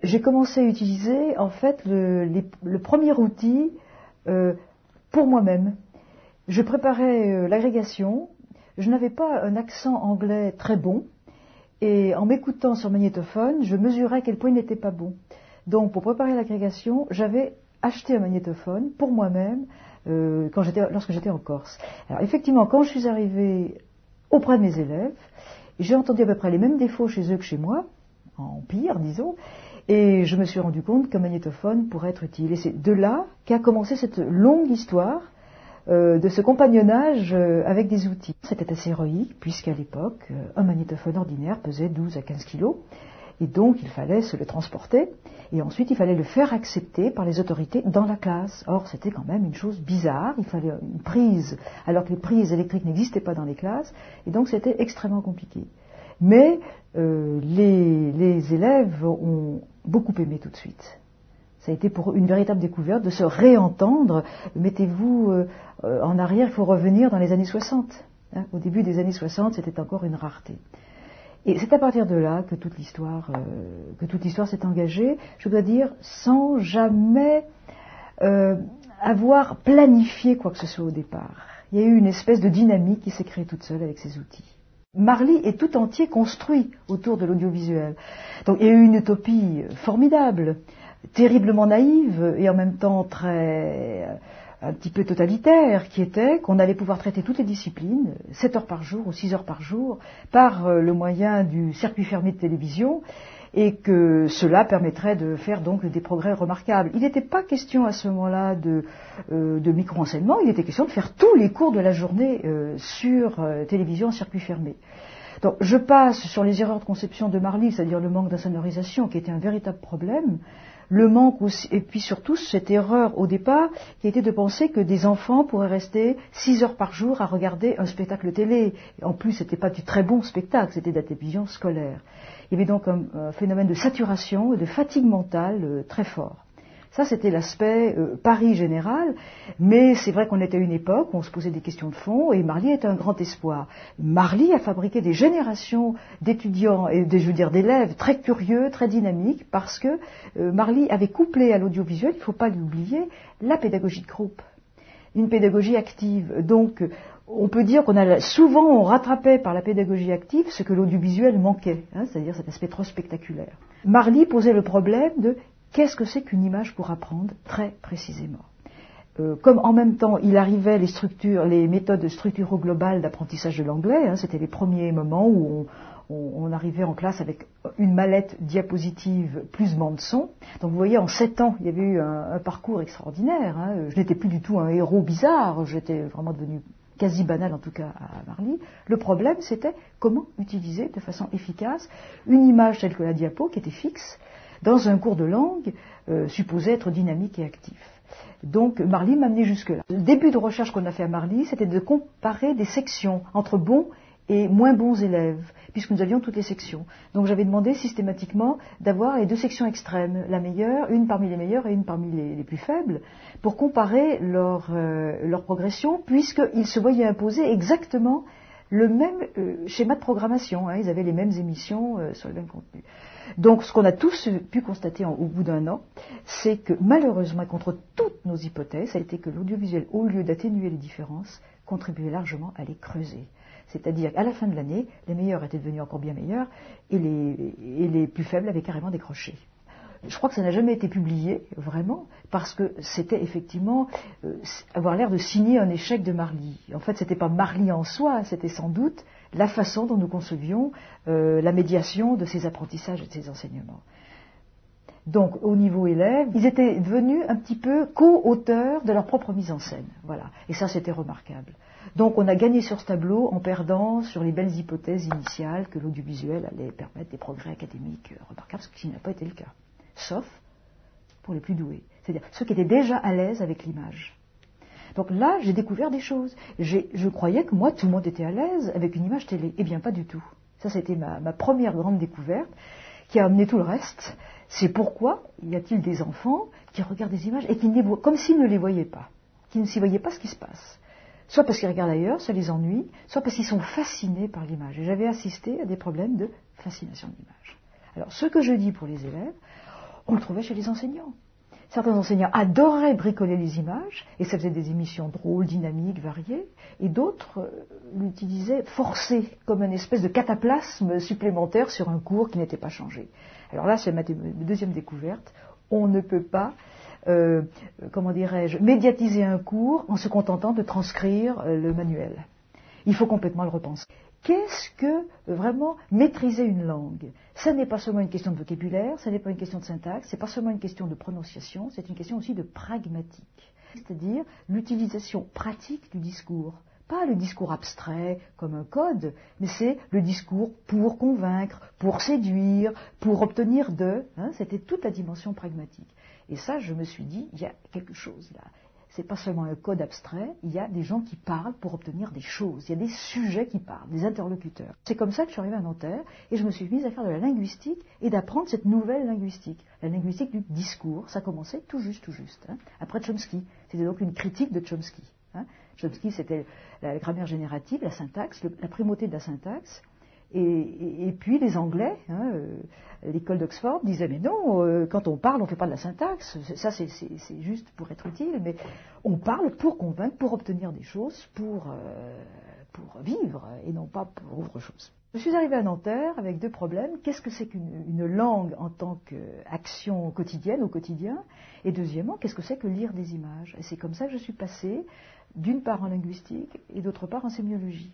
j'ai commencé à utiliser en fait le premier outil pour moi-même. Je préparais l'agrégation, je n'avais pas un accent anglais très bon, et en m'écoutant sur magnétophone, je mesurais à quel point il n'était pas bon. Donc pour préparer l'agrégation, j'avais acheté un magnétophone pour moi-même lorsque j'étais en Corse. Alors effectivement, quand je suis arrivée auprès de mes élèves, j'ai entendu à peu près les mêmes défauts chez eux que chez moi, en pire disons, et je me suis rendu compte qu'un magnétophone pourrait être utile. Et c'est de là qu'a commencé cette longue histoire de ce compagnonnage avec des outils. C'était assez héroïque, puisqu'à l'époque, un magnétophone ordinaire pesait 12 à 15 kilos, et donc il fallait se le transporter, et ensuite il fallait le faire accepter par les autorités dans la classe. Or, c'était quand même une chose bizarre, il fallait une prise, alors que les prises électriques n'existaient pas dans les classes, et donc c'était extrêmement compliqué. Mais les élèves ont beaucoup aimé tout de suite. Ça a été pour eux une véritable découverte de se réentendre. Mettez-vous en arrière, il faut revenir dans les années 60. Au début des années 60, c'était encore une rareté. Et c'est à partir de là que toute l'histoire s'est engagée, je dois dire, sans jamais avoir planifié quoi que ce soit au départ. Il y a eu une espèce de dynamique qui s'est créée toute seule avec ces outils. Marly est tout entier construit autour de l'audiovisuel. Donc il y a eu une utopie formidable, terriblement naïve et en même temps un petit peu totalitaire, qui était qu'on allait pouvoir traiter toutes les disciplines, 7 heures par jour ou 6 heures par jour, par le moyen du circuit fermé de télévision, et que cela permettrait de faire donc des progrès remarquables. Il n'était pas question à ce moment-là de micro-enseignement, il était question de faire tous les cours de la journée sur télévision en circuit fermé. Donc je passe sur les erreurs de conception de Marly, c'est-à-dire le manque d'insonorisation qui était un véritable problème, le manque aussi, et puis surtout cette erreur au départ qui était de penser que des enfants pourraient rester 6 heures par jour à regarder un spectacle télé. Et en plus, c'était pas du très bon spectacle, c'était de la télévision scolaire. Il y avait donc un phénomène de saturation et de fatigue mentale très fort. Ça, c'était l'aspect Paris général, mais c'est vrai qu'on était à une époque où on se posait des questions de fond, et Marly est un grand espoir. Marly a fabriqué des générations d'étudiants et d'élèves très curieux, très dynamiques, parce que Marly avait couplé à l'audiovisuel, il ne faut pas l'oublier, la pédagogie de groupe, une pédagogie active. Donc, on peut dire on rattrapait par la pédagogie active ce que l'audiovisuel manquait, c'est-à-dire cet aspect trop spectaculaire. Marly posait le problème de qu'est-ce que c'est qu'une image pour apprendre très précisément. Comme en même temps il arrivait les méthodes structuro-globales d'apprentissage de l'anglais, c'était les premiers moments où on arrivait en classe avec une mallette diapositive plus bande-son. Donc vous voyez, en 7 ans, il y avait eu un parcours extraordinaire. Je n'étais plus du tout un héros bizarre, j'étais vraiment devenu quasi banal en tout cas à Marly. Le problème, c'était comment utiliser de façon efficace une image telle que la diapo, qui était fixe, dans un cours de langue supposé être dynamique et actif. Donc Marly m'a amené jusque-là. Le début de recherche qu'on a fait à Marly, c'était de comparer des sections entre bons et moins bons élèves, puisque nous avions toutes les sections. Donc j'avais demandé systématiquement d'avoir les 2 sections extrêmes, la meilleure, une parmi les meilleures et une parmi les plus faibles, pour comparer leur progression, puisqu'ils se voyaient imposer exactement le même schéma de programmation. Ils avaient les mêmes émissions sur le même contenu. Donc ce qu'on a tous pu constater au bout d'un an, c'est que malheureusement, contre toutes nos hypothèses, ça a été que l'audiovisuel, au lieu d'atténuer les différences, contribuait largement à les creuser. C'est-à-dire qu'à la fin de l'année, les meilleurs étaient devenus encore bien meilleurs et les plus faibles avaient carrément décroché. Je crois que ça n'a jamais été publié, vraiment, parce que c'était effectivement avoir l'air de signer un échec de Marly. En fait, c'était pas Marly en soi, c'était sans doute la façon dont nous concevions la médiation de ces apprentissages et de ces enseignements. Donc, au niveau élève, ils étaient devenus un petit peu co-auteurs de leur propre mise en scène. Voilà. Et ça, c'était remarquable. Donc, on a gagné sur ce tableau en perdant sur les belles hypothèses initiales que l'audiovisuel allait permettre des progrès académiques remarquables, ce qui n'a pas été le cas. Sauf pour les plus doués. C'est-à-dire ceux qui étaient déjà à l'aise avec l'image. Donc là, j'ai découvert des choses. Je croyais que moi, tout le monde était à l'aise avec une image télé. Eh bien, pas du tout. Ça, c'était ma première grande découverte qui a amené tout le reste. C'est pourquoi y a-t-il des enfants qui regardent des images et qui ne les voient, comme s'ils ne les voyaient pas, qui ne s'y voyaient pas ce qui se passe. Soit parce qu'ils regardent ailleurs, ça les ennuie, soit parce qu'ils sont fascinés par l'image. Et j'avais assisté à des problèmes de fascination de l'image. Alors, ce que je dis pour les élèves, On le trouvait chez les enseignants. Certains enseignants adoraient bricoler les images, et ça faisait des émissions drôles, dynamiques, variées, et d'autres l'utilisaient forcé, comme une espèce de cataplasme supplémentaire sur un cours qui n'était pas changé. Alors là, c'est ma deuxième découverte. On ne peut pas, comment dirais-je, médiatiser un cours en se contentant de transcrire le manuel. Il faut complètement le repenser. Qu'est-ce que vraiment maîtriser une langue? Ça n'est pas seulement une question de vocabulaire, ça n'est pas une question de syntaxe, c'est pas seulement une question de prononciation, c'est une question aussi de pragmatique, c'est-à-dire l'utilisation pratique du discours. Pas le discours abstrait comme un code, mais c'est le discours pour convaincre, pour séduire, pour obtenir de. C'était toute la dimension pragmatique. Et ça, je me suis dit, il y a quelque chose là. C'est pas seulement un code abstrait, il y a des gens qui parlent pour obtenir des choses, il y a des sujets qui parlent, des interlocuteurs. C'est comme ça que je suis arrivée à Nanterre et je me suis mise à faire de la linguistique et d'apprendre cette nouvelle linguistique, la linguistique du discours. Ça commençait tout juste, après Chomsky. C'était donc une critique de Chomsky. Chomsky, c'était la grammaire générative, la syntaxe, la primauté de la syntaxe. Et puis les Anglais, l'école d'Oxford disait mais non, quand on parle on ne fait pas de la syntaxe, ça c'est juste pour être utile, mais on parle pour convaincre, pour obtenir des choses, pour vivre et non pas pour autre chose. Je suis arrivée à Nanterre avec deux problèmes. Qu'est-ce que c'est qu'une langue en tant qu'action quotidienne, au quotidien? Et deuxièmement, qu'est-ce que c'est que lire des images? Et c'est comme ça que je suis passée d'une part en linguistique et d'autre part en sémiologie.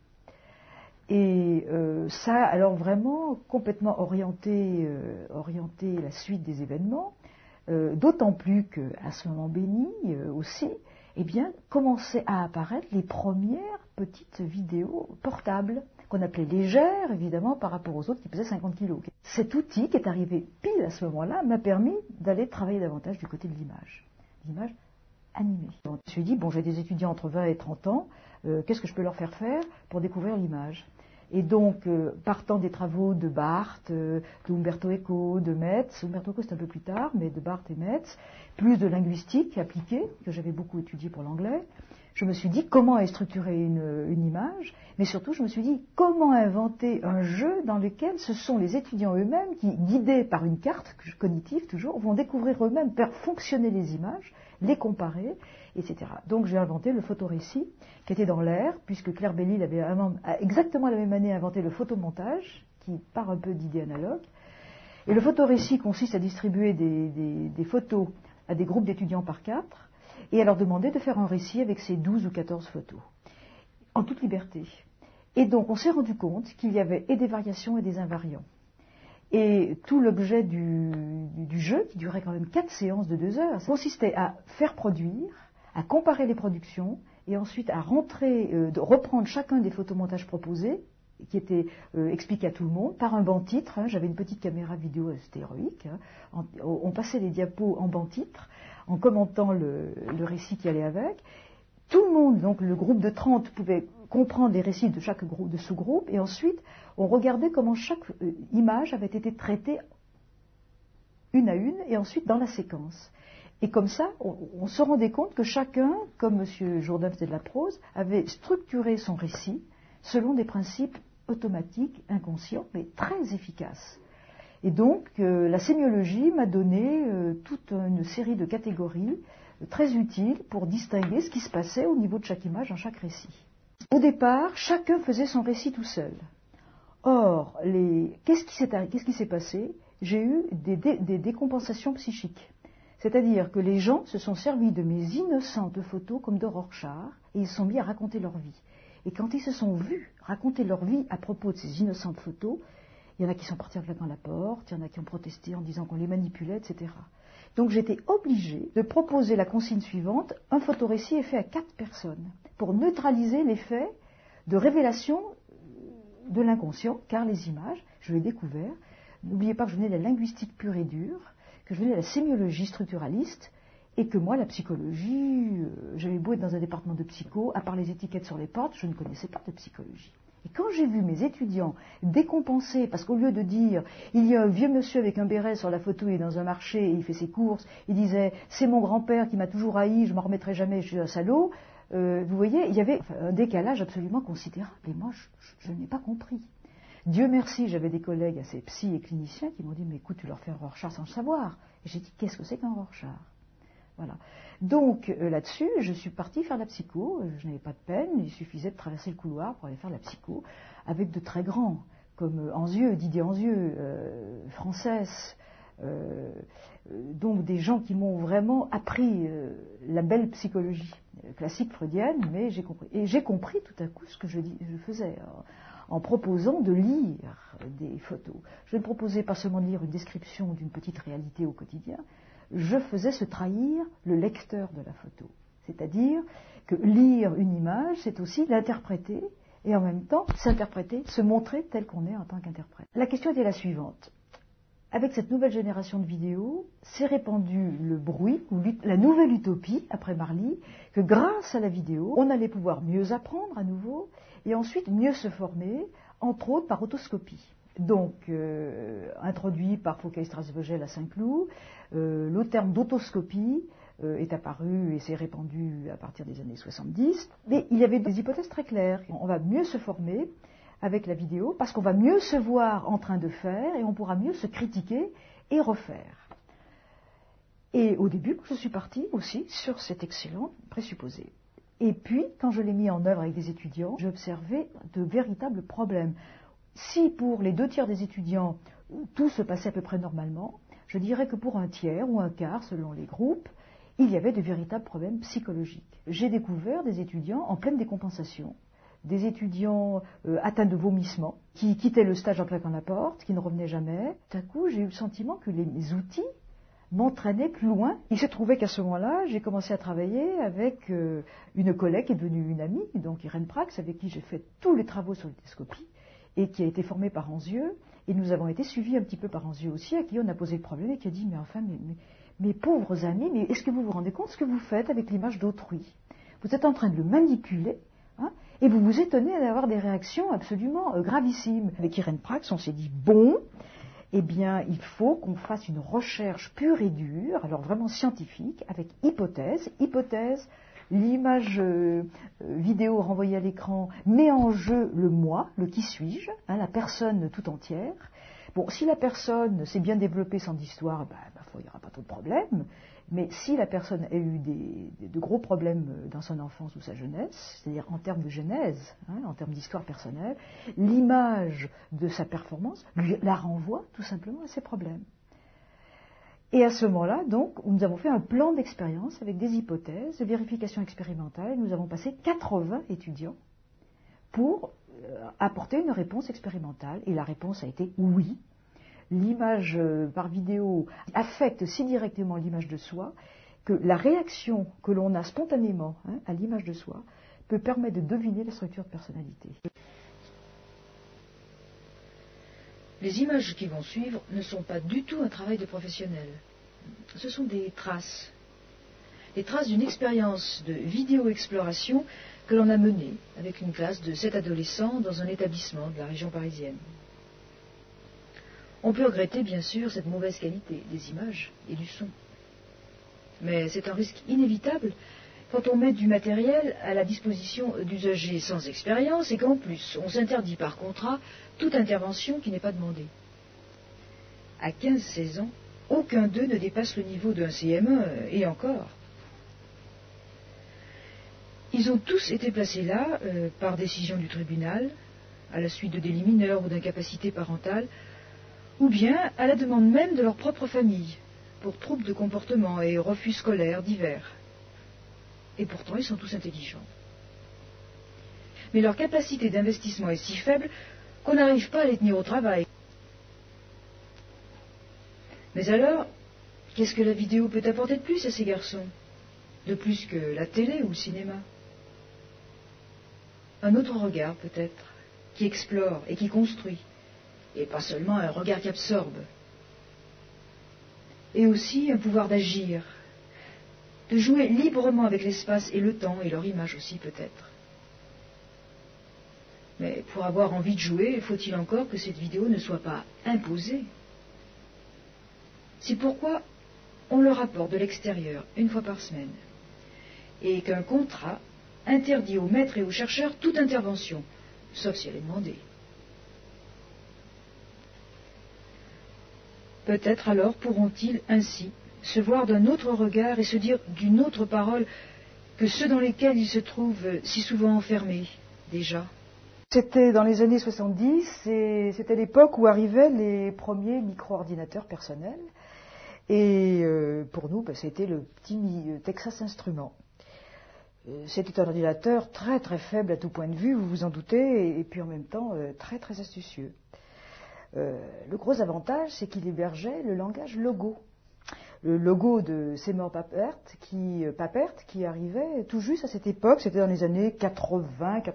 Et ça a alors vraiment complètement orienté la suite des événements, d'autant plus qu'à ce moment béni aussi, eh bien, commençaient à apparaître les premières petites vidéos portables, qu'on appelait légères, évidemment, par rapport aux autres qui pesaient 50 kilos. Cet outil qui est arrivé pile à ce moment-là m'a permis d'aller travailler davantage du côté de l'image animée. Donc, je me suis dit, bon, j'ai des étudiants entre 20 et 30 ans, qu'est-ce que je peux leur faire pour découvrir l'image? Et donc, partant des travaux de Barthes, de Umberto Eco, de Metz, Umberto Eco c'est un peu plus tard, mais de Barthes et Metz, plus de linguistique appliquée, que j'avais beaucoup étudié pour l'anglais, je me suis dit comment est structurée une image, mais surtout je me suis dit comment inventer un jeu dans lequel ce sont les étudiants eux-mêmes qui, guidés par une carte cognitive toujours, vont découvrir eux-mêmes, faire fonctionner les images, les comparer, etc. Donc j'ai inventé le photorécit, qui était dans l'air, puisque Claire Bellil avait exactement la même année inventé le photomontage, qui part un peu d'idées analogues. Et le photorécit consiste à distribuer des photos à des groupes d'étudiants par 4, et à leur demander de faire un récit avec ces 12 ou 14 photos, en toute liberté. Et donc on s'est rendu compte qu'il y avait et des variations et des invariants. Et tout l'objet du jeu, qui durait quand même 4 séances de 2 heures, consistait à faire produire, à comparer les productions, et ensuite à reprendre chacun des photomontages proposés, qui étaient expliqués à tout le monde, par un banc-titre. J'avais une petite caméra vidéo stéréoïque. On passait les diapos en banc-titre, en commentant le récit qui allait avec. Tout le monde, donc le groupe de 30, pouvait comprendre les récits de chaque groupe, de sous-groupe, et ensuite on regardait comment chaque image avait été traitée une à une, et ensuite dans la séquence. Et comme ça, on se rendait compte que chacun, comme M. Jourdain faisait de la prose, avait structuré son récit selon des principes automatiques, inconscients, mais très efficaces. Et donc, la sémiologie m'a donné toute une série de catégories très utiles pour distinguer ce qui se passait au niveau de chaque image dans chaque récit. Au départ, chacun faisait son récit tout seul. Or, qu'est-ce qui s'est passé? J'ai eu des décompensations psychiques. C'est-à-dire que les gens se sont servis de mes innocentes photos comme de Rorschach et ils se sont mis à raconter leur vie. Et quand ils se sont vus raconter leur vie à propos de ces innocentes photos, il y en a qui sont partis en claquant la porte, il y en a qui ont protesté en disant qu'on les manipulait, etc. Donc j'étais obligée de proposer la consigne suivante, un photorécit est fait à 4 personnes, pour neutraliser l'effet de révélation de l'inconscient, car les images, je l'ai découvert, n'oubliez pas que je venais de la linguistique pure et dure, que je venais de la sémiologie structuraliste, et que moi, la psychologie, j'avais beau être dans un département de psycho, à part les étiquettes sur les portes, je ne connaissais pas de psychologie. Et quand j'ai vu mes étudiants décompensés, parce qu'au lieu de dire « il y a un vieux monsieur avec un béret sur la photo, il est dans un marché et il fait ses courses », il disait « c'est mon grand-père qui m'a toujours haï, je ne m'en remettrai jamais, je suis un salaud », vous voyez, il y avait un décalage absolument considérable. Et moi, je n'ai pas compris. Dieu merci, j'avais des collègues assez psy et cliniciens qui m'ont dit, mais écoute, tu leur fais un Rorschach sans le savoir. Et j'ai dit, qu'est-ce que c'est qu'un Rorschach? Voilà. Donc là-dessus, je suis partie faire la psycho, je n'avais pas de peine, il suffisait de traverser le couloir pour aller faire la psycho, avec de très grands, comme Anzieux, Didier Anzieux, Frances, donc des gens qui m'ont vraiment appris la belle psychologie classique freudienne, mais j'ai compris. Et j'ai compris tout à coup ce que je faisais, en proposant de lire des photos. Je ne proposais pas seulement de lire une description d'une petite réalité au quotidien, je faisais se trahir le lecteur de la photo. C'est-à-dire que lire une image, c'est aussi l'interpréter, et en même temps s'interpréter, se montrer tel qu'on est en tant qu'interprète. La question était la suivante. Avec cette nouvelle génération de vidéos, s'est répandu le bruit, ou la nouvelle utopie, après Marly, que grâce à la vidéo, on allait pouvoir mieux apprendre à nouveau, et ensuite mieux se former, entre autres par otoscopie. Donc, introduit par Foucault-Strasvogel à Saint-Cloud, le terme d'autoscopie est apparu et s'est répandu à partir des années 70, mais il y avait des hypothèses très claires. On va mieux se former avec la vidéo, parce qu'on va mieux se voir en train de faire et on pourra mieux se critiquer et refaire. Et au début, je suis partie aussi sur cet excellent présupposé. Et puis, quand je l'ai mis en œuvre avec des étudiants, j'ai observé de véritables problèmes. Si pour les 2/3 des étudiants, tout se passait à peu près normalement, je dirais que pour un tiers ou un quart, selon les groupes, il y avait de véritables problèmes psychologiques. J'ai découvert des étudiants en pleine décompensation, des étudiants atteints de vomissements, qui quittaient le stage en claquant la porte, qui ne revenaient jamais. Tout à coup, j'ai eu le sentiment que les outils m'entraînaient plus loin. Il se trouvait qu'à ce moment-là, j'ai commencé à travailler avec une collègue qui est devenue une amie, donc Irène Prax, avec qui j'ai fait tous les travaux sur l'otoscopie, et qui a été formée par Anzieux, et nous avons été suivis un petit peu par Anzieux aussi, à qui on a posé le problème, et qui a dit, mais enfin, mes pauvres amis, mais est-ce que vous vous rendez compte de ce que vous faites avec l'image d'autrui? Vous êtes en train de le manipuler, hein, et vous vous étonnez d'avoir des réactions absolument gravissimes. Avec Irène Prax, on s'est dit, bon, eh bien, il faut qu'on fasse une recherche pure et dure, alors vraiment scientifique, avec hypothèse, l'image vidéo renvoyée à l'écran met en jeu le moi, le qui suis-je, hein, la personne tout entière. Bon, si la personne s'est bien développée sans histoire, il n'y aura pas trop de problèmes. Mais si la personne a eu de gros problèmes dans son enfance ou sa jeunesse, c'est-à-dire en termes de genèse, hein, en termes d'histoire personnelle, l'image de sa performance la renvoie tout simplement à ses problèmes. Et à ce moment-là, donc, nous avons fait un plan d'expérience avec des hypothèses, de vérification expérimentale. Nous avons passé 80 étudiants pour apporter une réponse expérimentale. Et la réponse a été oui. L'image par vidéo affecte si directement l'image de soi que la réaction que l'on a spontanément à l'image de soi peut permettre de deviner la structure de personnalité. Les images qui vont suivre ne sont pas du tout un travail de professionnel. Ce sont des traces d'une expérience de vidéo-exploration que l'on a menée avec une classe de 7 adolescents dans un établissement de la région parisienne. On peut regretter bien sûr cette mauvaise qualité des images et du son. Mais c'est un risque inévitable quand on met du matériel à la disposition d'usagers sans expérience et qu'en plus on s'interdit par contrat toute intervention qui n'est pas demandée. À 15-16 ans, aucun d'eux ne dépasse le niveau d'un CM1 et encore. Ils ont tous été placés là par décision du tribunal, à la suite de délits mineurs ou d'incapacité parentale, ou bien à la demande même de leur propre famille, pour troubles de comportement et refus scolaires divers. Et pourtant, ils sont tous intelligents. Mais leur capacité d'investissement est si faible qu'on n'arrive pas à les tenir au travail. Mais alors, qu'est-ce que la vidéo peut apporter de plus à ces garçons? De plus que la télé ou le cinéma? Un autre regard, peut-être, qui explore et qui construit, et pas seulement un regard qui absorbe. Et aussi un pouvoir d'agir, de jouer librement avec l'espace et le temps, et leur image aussi peut-être. Mais pour avoir envie de jouer, faut-il encore que cette vidéo ne soit pas imposée? C'est pourquoi on leur apporte de l'extérieur une fois par semaine, et qu'un contrat interdit aux maîtres et aux chercheurs toute intervention, sauf si elle est demandée. Peut-être alors pourront-ils ainsi se voir d'un autre regard et se dire d'une autre parole que ceux dans lesquels ils se trouvent si souvent enfermés, déjà. C'était dans les années 70, et c'était l'époque où arrivaient les premiers micro-ordinateurs personnels. Et pour nous, c'était le petit Texas Instruments. C'était un ordinateur très très faible à tout point de vue, vous vous en doutez, et puis en même temps très très astucieux. Le gros avantage, c'est qu'il hébergeait le langage Logo. Le logo de Seymour Papert qui arrivait tout juste à cette époque, c'était dans les années 80-81.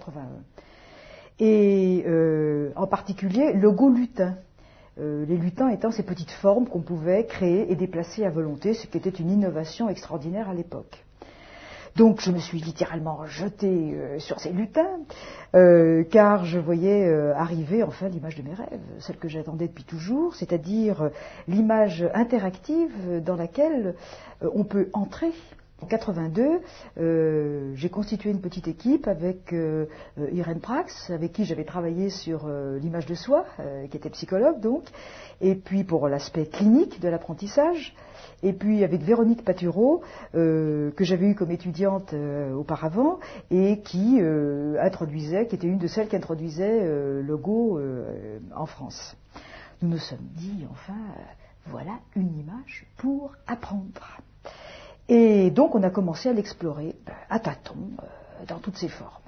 Et en particulier, Logo lutin. Les lutins étant ces petites formes qu'on pouvait créer et déplacer à volonté, ce qui était une innovation extraordinaire à l'époque. Donc je me suis littéralement jetée sur ces lutins, car je voyais arriver enfin l'image de mes rêves, celle que j'attendais depuis toujours, c'est-à-dire l'image interactive dans laquelle on peut entrer. En 82, j'ai constitué une petite équipe avec Irène Prax, avec qui j'avais travaillé sur l'image de soi, qui était psychologue donc, et puis pour l'aspect clinique de l'apprentissage. Et puis avec Véronique Patureau, que j'avais eue comme étudiante auparavant, et qui était une de celles qui introduisait Logo en France. Nous nous sommes dit, enfin, voilà une image pour apprendre. Et donc on a commencé à l'explorer à tâtons, dans toutes ses formes.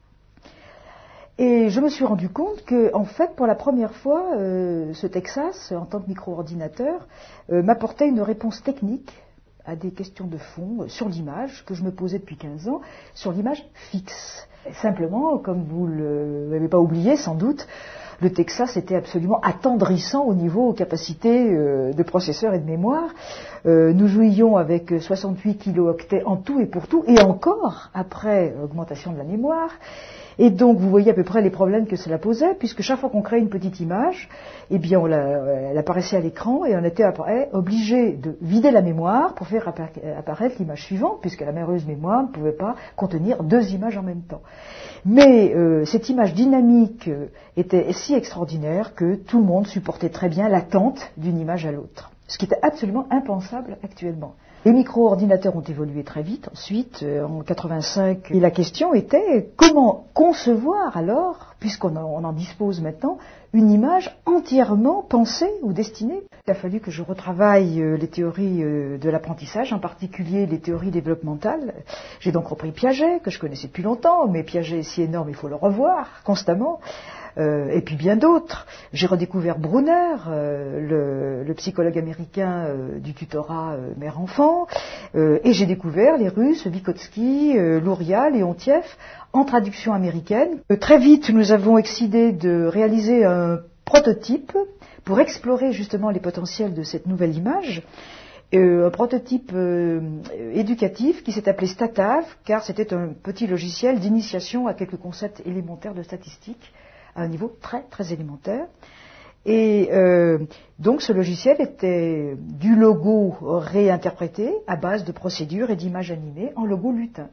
Et je me suis rendu compte que, en fait, pour la première fois, ce Texas, en tant que micro-ordinateur, m'apportait une réponse technique à des questions de fond sur l'image que je me posais depuis 15 ans, sur l'image fixe. Et simplement, comme vous ne l'avez pas oublié sans doute, le Texas était absolument attendrissant au niveau capacités de processeur et de mémoire. Nous jouions avec 68 kilooctets en tout et pour tout, et encore après augmentation de la mémoire. Et donc, vous voyez à peu près les problèmes que cela posait, puisque chaque fois qu'on créait une petite image, eh bien, elle apparaissait à l'écran et on était après obligé de vider la mémoire pour faire apparaître l'image suivante, puisque la merveilleuse mémoire ne pouvait pas contenir deux images en même temps. Mais cette image dynamique était si extraordinaire que tout le monde supportait très bien l'attente d'une image à l'autre, ce qui était absolument impensable actuellement. Les micro-ordinateurs ont évolué très vite, ensuite, en 85, et la question était comment concevoir alors, puisqu'on en dispose maintenant, une image entièrement pensée ou destinée. Il a fallu que je retravaille les théories de l'apprentissage, en particulier les théories développementales. J'ai donc repris Piaget, que je connaissais depuis longtemps, mais Piaget est si énorme, il faut le revoir constamment. Et puis bien d'autres. J'ai redécouvert Brunner, le psychologue américain du tutorat mère-enfant, et j'ai découvert les Russes, Vygotsky, Luria, Leontiev, en traduction américaine. Très vite, nous avons décidé de réaliser un prototype pour explorer justement les potentiels de cette nouvelle image. Un prototype éducatif qui s'est appelé Statav, car c'était un petit logiciel d'initiation à quelques concepts élémentaires de statistique, à un niveau très très élémentaire. Et donc ce logiciel était du logo réinterprété à base de procédures et d'images animées en logo lutin.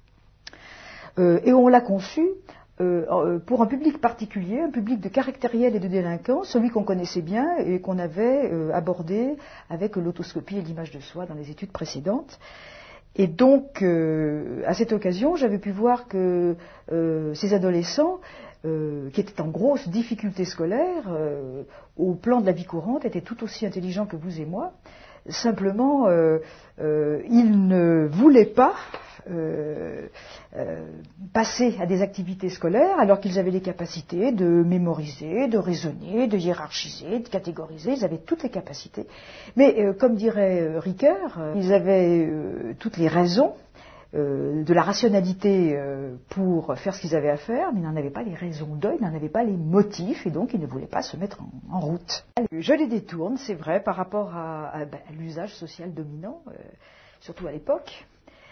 Et on l'a conçu pour un public particulier, un public de caractériels et de délinquants, celui qu'on connaissait bien et qu'on avait abordé avec l'autoscopie et l'image de soi dans les études précédentes. Et donc, à cette occasion, j'avais pu voir que ces adolescents qui étaient en grosse difficulté scolaire, au plan de la vie courante, étaient tout aussi intelligents que vous et moi. Simplement, ils ne voulaient pas passer à des activités scolaires alors qu'ils avaient les capacités de mémoriser, de raisonner, de hiérarchiser, de catégoriser. Ils avaient toutes les capacités. Mais comme dirait Ricoeur, ils avaient toutes les raisons de la rationalité pour faire ce qu'ils avaient à faire, mais ils n'en avaient pas les raisons d'eux, ils n'en avaient pas les motifs, et donc ils ne voulaient pas se mettre en route. Je les détourne, c'est vrai, par rapport à l'usage social dominant, surtout à l'époque.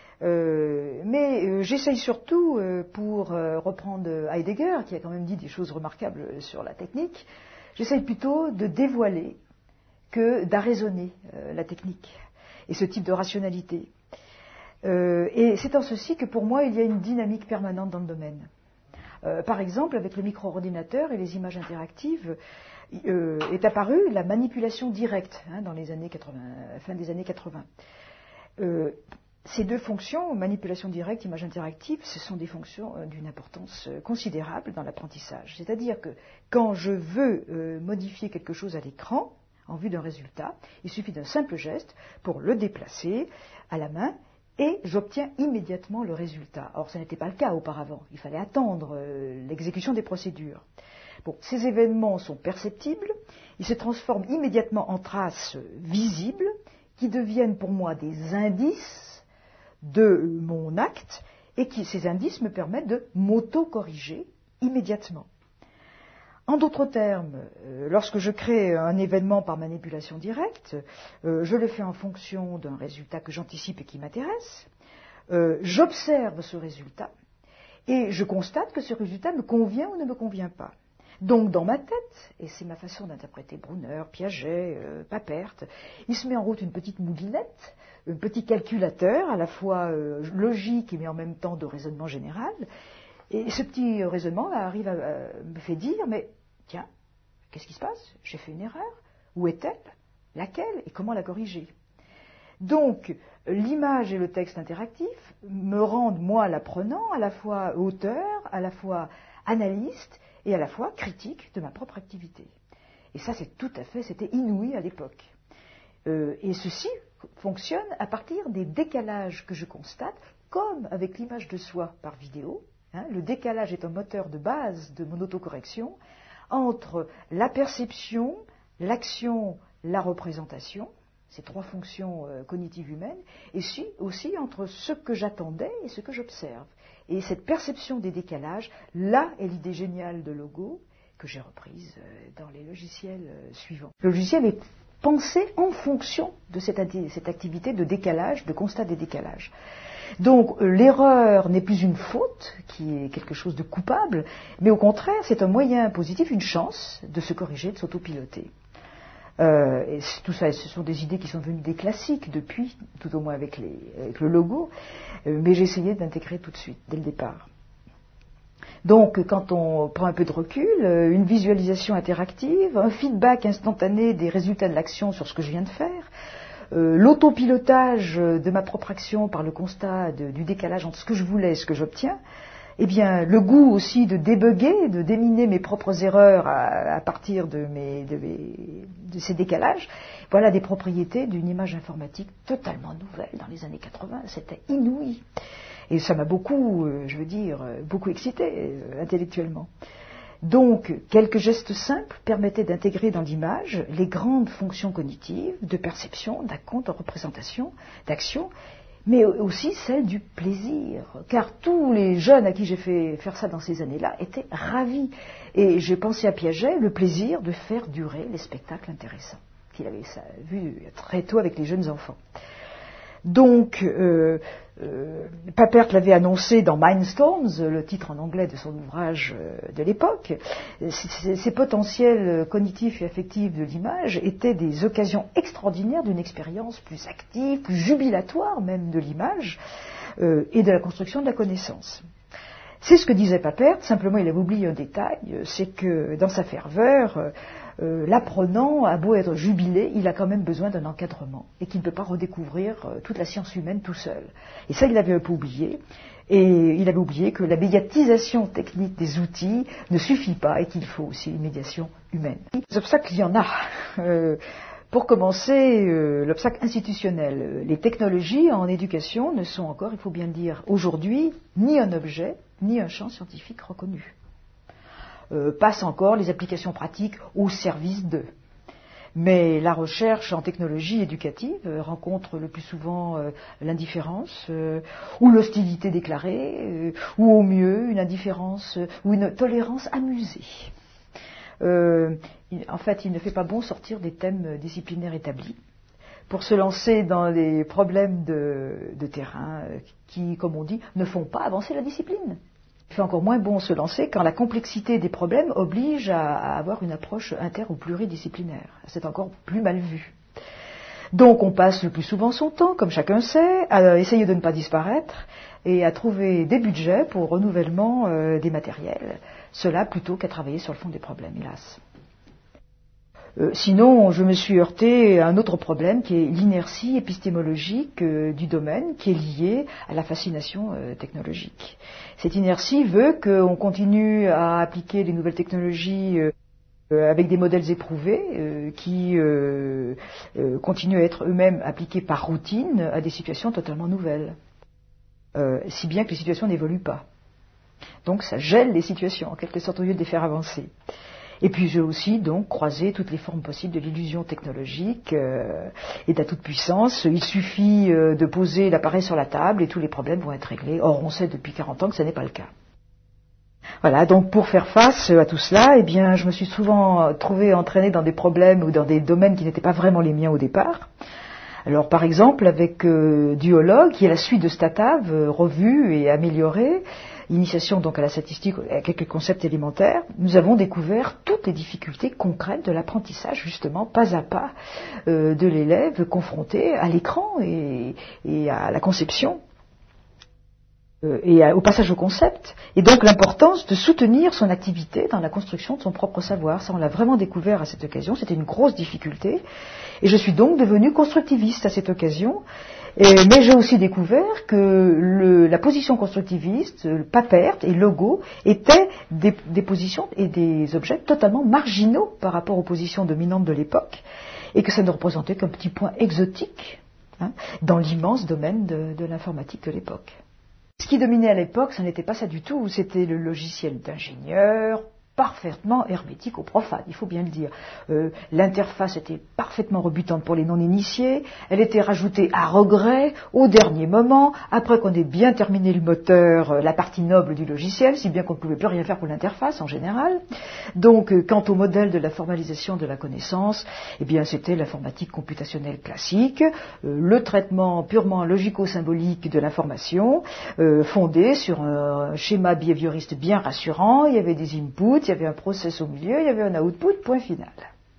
Mais j'essaye surtout, pour reprendre Heidegger, qui a quand même dit des choses remarquables sur la technique, j'essaye plutôt de dévoiler que d'arraisonner la technique et ce type de rationalité. Et c'est en ceci que pour moi il y a une dynamique permanente dans le domaine. Par exemple, avec le micro-ordinateur et les images interactives, est apparue la manipulation directe dans les années 80, fin des années 80. Ces deux fonctions, manipulation directe, image interactive, ce sont des fonctions d'une importance considérable dans l'apprentissage. C'est-à-dire que quand je veux modifier quelque chose à l'écran, en vue d'un résultat, il suffit d'un simple geste pour le déplacer à la main et j'obtiens immédiatement le résultat. Or, ce n'était pas le cas auparavant. Il fallait attendre l'exécution des procédures. Bon, ces événements sont perceptibles, ils se transforment immédiatement en traces visibles qui deviennent pour moi des indices de mon acte et ces indices me permettent de m'auto-corriger immédiatement. En d'autres termes, lorsque je crée un événement par manipulation directe, je le fais en fonction d'un résultat que j'anticipe et qui m'intéresse, j'observe ce résultat et je constate que ce résultat me convient ou ne me convient pas. Donc dans ma tête, et c'est ma façon d'interpréter Brunner, Piaget, Papert, il se met en route une petite moulinette, un petit calculateur à la fois logique mais en même temps de raisonnement général, et ce petit raisonnement me fait dire, mais tiens, qu'est-ce qui se passe? J'ai fait une erreur. Où est-elle? Laquelle? Et comment la corriger? Donc, l'image et le texte interactif me rendent, moi, l'apprenant, à la fois auteur, à la fois analyste et à la fois critique de ma propre activité. Et ça, c'était inouï à l'époque. Et ceci fonctionne à partir des décalages que je constate, comme avec l'image de soi par vidéo. Le décalage est un moteur de base de mon autocorrection entre la perception, l'action, la représentation, ces trois fonctions cognitives humaines, et aussi entre ce que j'attendais et ce que j'observe. Et cette perception des décalages, là est l'idée géniale de Logo que j'ai reprise dans les logiciels suivants. Le logiciel est pensé en fonction de cette activité de décalage, de constat des décalages. Donc l'erreur n'est plus une faute, qui est quelque chose de coupable, mais au contraire c'est un moyen positif, une chance de se corriger, de s'autopiloter. Et tout ça, ce sont des idées qui sont devenues des classiques depuis, tout au moins avec le Logo, mais j'ai essayé d'intégrer tout de suite, dès le départ. Donc quand on prend un peu de recul, une visualisation interactive, un feedback instantané des résultats de l'action sur ce que je viens de faire, l'autopilotage de ma propre action par le constat du décalage entre ce que je voulais et ce que j'obtiens, eh bien, le goût aussi de débugger, de déminer mes propres erreurs à partir de ces décalages, voilà des propriétés d'une image informatique totalement nouvelle dans les années 80. C'était inouï. Et ça m'a beaucoup excité intellectuellement. Donc, quelques gestes simples permettaient d'intégrer dans l'image les grandes fonctions cognitives de perception, d'acompte, de représentation, d'action, mais aussi celles du plaisir. Car tous les jeunes à qui j'ai fait faire ça dans ces années-là étaient ravis. Et j'ai pensé à Piaget, le plaisir de faire durer les spectacles intéressants, qu'il avait vu très tôt avec les jeunes enfants. Donc, Papert l'avait annoncé dans Mindstorms, le titre en anglais de son ouvrage de l'époque. Ces potentiels cognitifs et affectifs de l'image étaient des occasions extraordinaires d'une expérience plus active, plus jubilatoire même de l'image et de la construction de la connaissance. C'est ce que disait Papert, simplement il avait oublié un détail, c'est que dans sa ferveur, l'apprenant a beau être jubilé, il a quand même besoin d'un encadrement et qu'il ne peut pas redécouvrir toute la science humaine tout seul. Et ça, il l'avait un peu oublié. Et il avait oublié que la médiatisation technique des outils ne suffit pas et qu'il faut aussi une médiation humaine. Les obstacles, il y en a. Pour commencer, l'obstacle institutionnel. Les technologies en éducation ne sont encore, il faut bien le dire, aujourd'hui, ni un objet, ni un champ scientifique reconnu. Passent encore les applications pratiques au service d'eux. Mais la recherche en technologie éducative rencontre le plus souvent l'indifférence ou l'hostilité déclarée, ou au mieux une indifférence ou une tolérance amusée. En fait, il ne fait pas bon sortir des thèmes disciplinaires établis pour se lancer dans des problèmes de terrain qui, comme on dit, ne font pas avancer la discipline. Il fait encore moins bon se lancer quand la complexité des problèmes oblige à avoir une approche inter- ou pluridisciplinaire. C'est encore plus mal vu. Donc on passe le plus souvent son temps, comme chacun sait, à essayer de ne pas disparaître et à trouver des budgets pour renouvellement des matériels. Cela plutôt qu'à travailler sur le fond des problèmes, hélas. Sinon, je me suis heurté à un autre problème qui est l'inertie épistémologique du domaine qui est liée à la fascination technologique. Cette inertie veut qu'on continue à appliquer les nouvelles technologies avec des modèles éprouvés qui continuent à être eux-mêmes appliqués par routine à des situations totalement nouvelles. Si bien que les situations n'évoluent pas. Donc ça gèle les situations, en quelque sorte, au lieu de les faire avancer. Et puis j'ai aussi donc croisé toutes les formes possibles de l'illusion technologique et de la toute-puissance. Il suffit de poser l'appareil sur la table et tous les problèmes vont être réglés. Or on sait depuis 40 ans que ce n'est pas le cas. Voilà, donc pour faire face à tout cela, eh bien, je me suis souvent trouvé entraîné dans des problèmes ou dans des domaines qui n'étaient pas vraiment les miens au départ. Alors par exemple avec Duologue, qui est la suite de Statav, revue et améliorée, initiation donc à la statistique, à quelques concepts élémentaires, nous avons découvert toutes les difficultés concrètes de l'apprentissage, justement, pas à pas, de l'élève confronté à l'écran et à la conception. Et au passage au concept, et donc l'importance de soutenir son activité dans la construction de son propre savoir. Ça, on l'a vraiment découvert à cette occasion, c'était une grosse difficulté, et je suis donc devenu constructiviste à cette occasion, mais j'ai aussi découvert que la position constructiviste, Papert et Logo, étaient des positions et des objets totalement marginaux par rapport aux positions dominantes de l'époque, et que ça ne représentait qu'un petit point exotique dans l'immense domaine de l'informatique de l'époque. Ce qui dominait à l'époque, ce n'était pas ça du tout, c'était le logiciel d'ingénieur, parfaitement hermétique aux profanes, il faut bien le dire. L'interface était parfaitement rebutante pour les non-initiés, elle était rajoutée à regret, au dernier moment, après qu'on ait bien terminé le moteur, la partie noble du logiciel, si bien qu'on ne pouvait plus rien faire pour l'interface en général. Donc, quant au modèle de la formalisation de la connaissance, eh bien c'était l'informatique computationnelle classique, le traitement purement logico-symbolique de l'information, fondé sur un schéma behavioriste bien rassurant, il y avait des inputs, il y avait un process au milieu, il y avait un output, point final.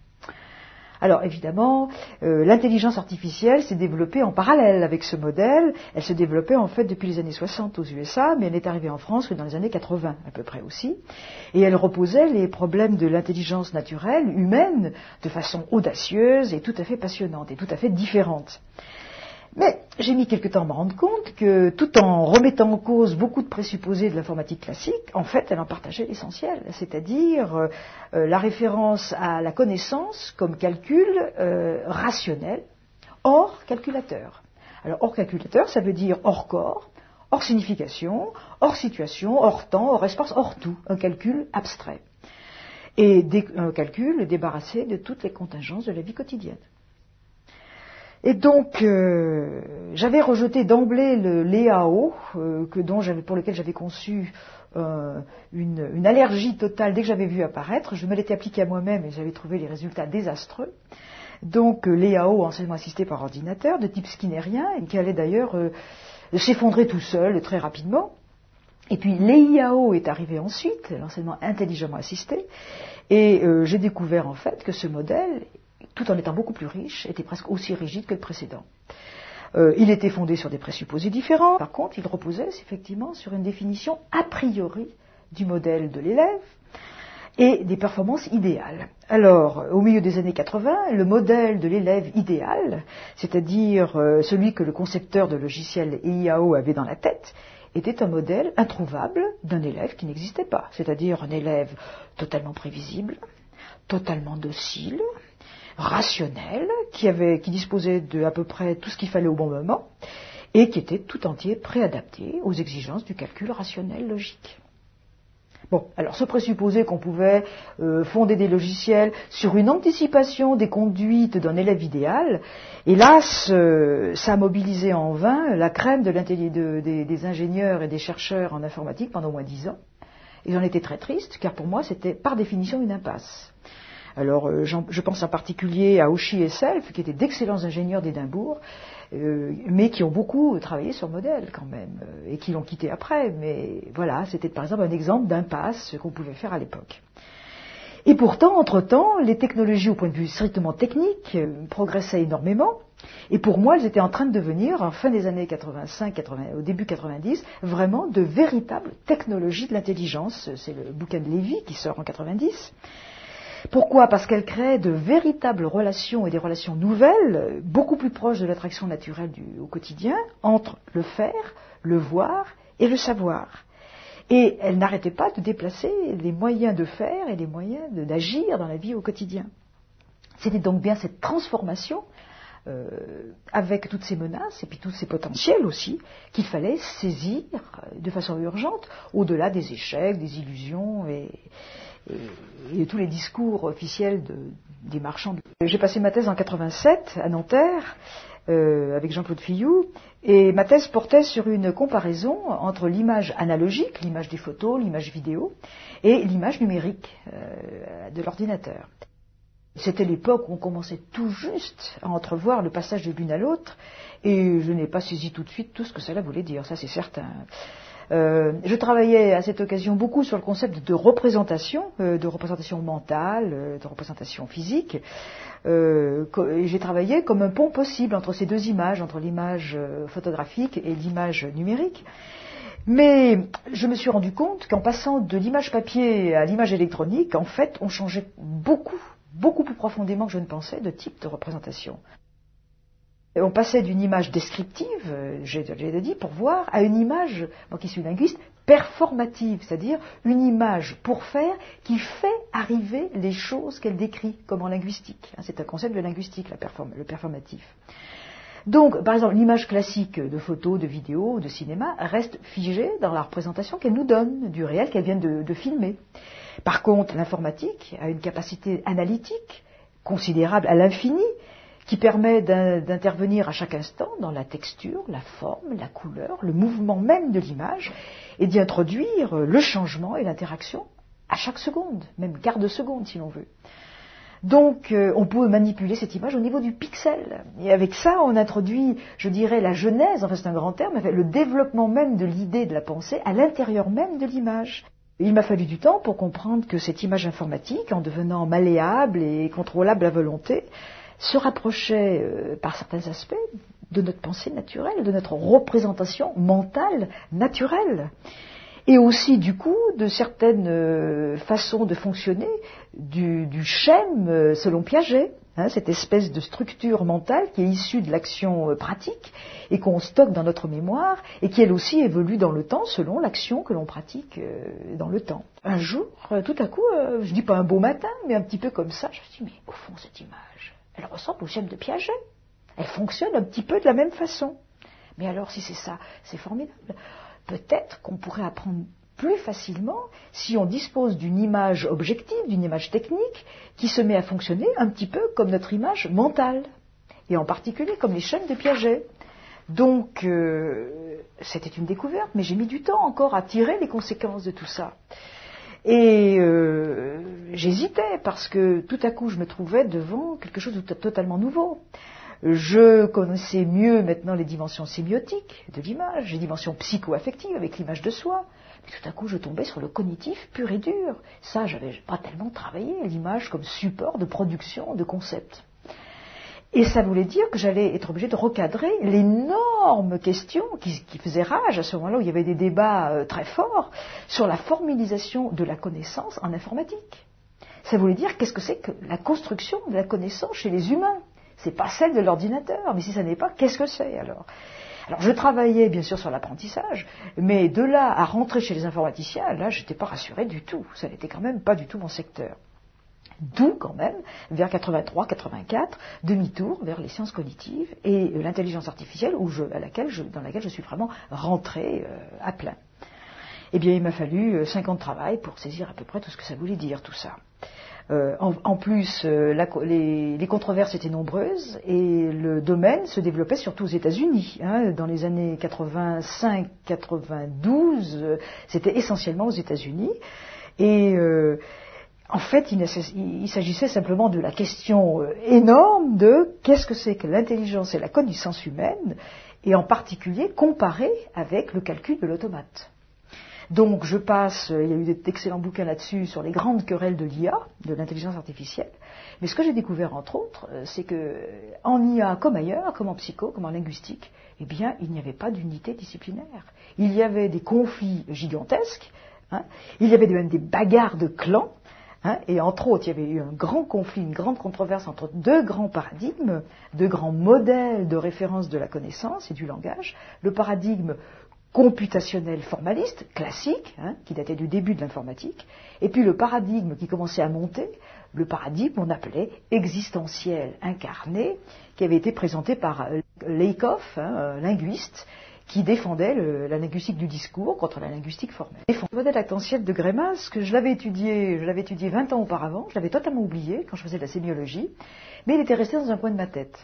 Alors évidemment, l'intelligence artificielle s'est développée en parallèle avec ce modèle. Elle se développait en fait depuis les années 60 aux USA, mais elle n'est arrivée en France que dans les années 80 à peu près aussi. Et elle reposait les problèmes de l'intelligence naturelle, humaine, de façon audacieuse et tout à fait passionnante et tout à fait différente. Mais j'ai mis quelque temps à me rendre compte que, tout en remettant en cause beaucoup de présupposés de l'informatique classique, en fait, elle en partageait l'essentiel, c'est-à-dire la référence à la connaissance comme calcul rationnel, hors calculateur. Alors, hors calculateur, ça veut dire hors corps, hors signification, hors situation, hors temps, hors espace, hors tout, un calcul abstrait. Et un calcul débarrassé de toutes les contingences de la vie quotidienne. Et donc, j'avais rejeté d'emblée l'EAO, pour lequel j'avais conçu une allergie totale dès que j'avais vu apparaître. Je me l'étais appliqué à moi-même et j'avais trouvé les résultats désastreux. Donc, l'EAO, enseignement assisté par ordinateur, de type skinnérien, et qui allait d'ailleurs s'effondrer tout seul très rapidement. Et puis, l'EIAO est arrivé ensuite, l'enseignement intelligemment assisté, et j'ai découvert en fait que ce modèle, tout en étant beaucoup plus riche, était presque aussi rigide que le précédent. Il était fondé sur des présupposés différents. Par contre, il reposait effectivement sur une définition a priori du modèle de l'élève et des performances idéales. Alors, au milieu des années 80, le modèle de l'élève idéal, c'est-à-dire celui que le concepteur de logiciel EIAO avait dans la tête, était un modèle introuvable d'un élève qui n'existait pas, c'est-à-dire un élève totalement prévisible, totalement docile, rationnel, qui disposait de à peu près tout ce qu'il fallait au bon moment, et qui était tout entier préadapté aux exigences du calcul rationnel logique. Bon, alors ce présupposé qu'on pouvait fonder des logiciels sur une anticipation des conduites d'un élève idéal, hélas, ça a mobilisé en vain la crème des ingénieurs et des chercheurs en informatique pendant au moins 10 ans. Et j'en étais très triste, car pour moi c'était par définition une impasse. Alors, je pense en particulier à Oshie et Self, qui étaient d'excellents ingénieurs d'Édimbourg, mais qui ont beaucoup travaillé sur le modèle quand même, et qui l'ont quitté après. Mais voilà, c'était par exemple un exemple d'impasse qu'on pouvait faire à l'époque. Et pourtant, entre-temps, les technologies au point de vue strictement technique progressaient énormément. Et pour moi, elles étaient en train de devenir, en fin des années 85, au début 90, vraiment de véritables technologies de l'intelligence. C'est le bouquin de Lévy qui sort en 90. Pourquoi? Parce qu'elle crée de véritables relations et des relations nouvelles, beaucoup plus proches de l'attraction naturelle au quotidien, entre le faire, le voir et le savoir. Et elle n'arrêtait pas de déplacer les moyens de faire et les moyens d'agir dans la vie au quotidien. C'était donc bien cette transformation, avec toutes ces menaces et puis tous ces potentiels aussi, qu'il fallait saisir de façon urgente, au-delà des échecs, des illusions et tous les discours officiels des marchands. J'ai passé ma thèse en 87 à Nanterre, avec Jean-Claude Fillou, et ma thèse portait sur une comparaison entre l'image analogique, l'image des photos, l'image vidéo, et l'image numérique de l'ordinateur. C'était l'époque où on commençait tout juste à entrevoir le passage de l'une à l'autre, et je n'ai pas saisi tout de suite tout ce que cela voulait dire, ça c'est certain. Je travaillais à cette occasion beaucoup sur le concept de représentation mentale, de représentation physique. J'ai travaillé comme un pont possible entre ces deux images, entre l'image photographique et l'image numérique. Mais je me suis rendu compte qu'en passant de l'image papier à l'image électronique, en fait, on changeait beaucoup plus profondément que je ne pensais de type de représentation. On passait d'une image descriptive, j'ai dit, pour voir, à une image, moi qui suis linguiste, performative, c'est-à-dire une image pour faire qui fait arriver les choses qu'elle décrit, comme en linguistique. C'est un concept de linguistique, le performatif. Donc, par exemple, l'image classique de photos, de vidéos, de cinéma reste figée dans la représentation qu'elle nous donne du réel qu'elle vient de filmer. Par contre, l'informatique a une capacité analytique considérable à l'infini, qui permet d'intervenir à chaque instant dans la texture, la forme, la couleur, le mouvement même de l'image, et d'y introduire le changement et l'interaction à chaque seconde, même quart de seconde si l'on veut. Donc on peut manipuler cette image au niveau du pixel. Et avec ça, on introduit, je dirais, la genèse, enfin c'est un grand terme, le développement même de l'idée, de la pensée, à l'intérieur même de l'image. Il m'a fallu du temps pour comprendre que cette image informatique, en devenant malléable et contrôlable à volonté, se rapprochait par certains aspects de notre pensée naturelle, de notre représentation mentale naturelle, et aussi du coup de certaines façons de fonctionner du schème selon Piaget, cette espèce de structure mentale qui est issue de l'action pratique et qu'on stocke dans notre mémoire et qui elle aussi évolue dans le temps selon l'action que l'on pratique dans le temps. Un jour, tout à coup, je dis pas un beau matin, mais un petit peu comme ça, je me dis mais au fond cette image, elle ressemble au schème de Piaget. Elle fonctionne un petit peu de la même façon. Mais alors, si c'est ça, c'est formidable. Peut-être qu'on pourrait apprendre plus facilement si on dispose d'une image objective, d'une image technique, qui se met à fonctionner un petit peu comme notre image mentale, et en particulier comme les schèmes de Piaget. Donc, c'était une découverte, mais j'ai mis du temps encore à tirer les conséquences de tout ça. Et j'hésitais parce que tout à coup je me trouvais devant quelque chose de totalement nouveau. Je connaissais mieux maintenant les dimensions sémiotiques de l'image, les dimensions psycho-affectives avec l'image de soi. Mais tout à coup je tombais sur le cognitif pur et dur. Ça, j'avais pas tellement travaillé, l'image comme support de production de concepts. Et ça voulait dire que j'allais être obligé de recadrer l'énorme question qui faisait rage à ce moment-là où il y avait des débats très forts sur la formalisation de la connaissance en informatique. Ça voulait dire qu'est-ce que c'est que la construction de la connaissance chez les humains. C'est pas celle de l'ordinateur, mais si ça n'est pas, qu'est-ce que c'est alors ? Alors je travaillais bien sûr sur l'apprentissage, mais de là à rentrer chez les informaticiens, là je n'étais pas rassuré du tout. Ça n'était quand même pas du tout mon secteur. D'où quand même, vers 83-84, demi-tour vers les sciences cognitives et l'intelligence artificielle dans laquelle je suis vraiment rentré à plein. Eh bien, il m'a fallu 5 ans de travail pour saisir à peu près tout ce que ça voulait dire, tout ça. En plus, les controverses étaient nombreuses et le domaine se développait surtout aux États-Unis. Dans les années 85-92, c'était essentiellement aux États-Unis. Et en fait, il s'agissait simplement de la question énorme de qu'est-ce que c'est que l'intelligence et la connaissance humaine, et en particulier comparée avec le calcul de l'automate. Donc il y a eu d'excellents bouquins là-dessus sur les grandes querelles de l'IA, de l'intelligence artificielle. Mais ce que j'ai découvert entre autres, c'est que en IA comme ailleurs, comme en psycho, comme en linguistique, eh bien il n'y avait pas d'unité disciplinaire. Il y avait des conflits gigantesques, il y avait même des bagarres de clans, Et entre autres, il y avait eu un grand conflit, une grande controverse entre deux grands paradigmes, deux grands modèles de référence de la connaissance et du langage. Le paradigme computationnel formaliste, classique, qui datait du début de l'informatique, et puis le paradigme qui commençait à monter, le paradigme qu'on appelait existentiel incarné, qui avait été présenté par Lakoff, un linguiste, qui défendait la linguistique du discours contre la linguistique formelle. Le modèle actentiel de Greimas, que je l'avais étudié 20 ans auparavant, je l'avais totalement oublié quand je faisais de la sémiologie, mais il était resté dans un coin de ma tête.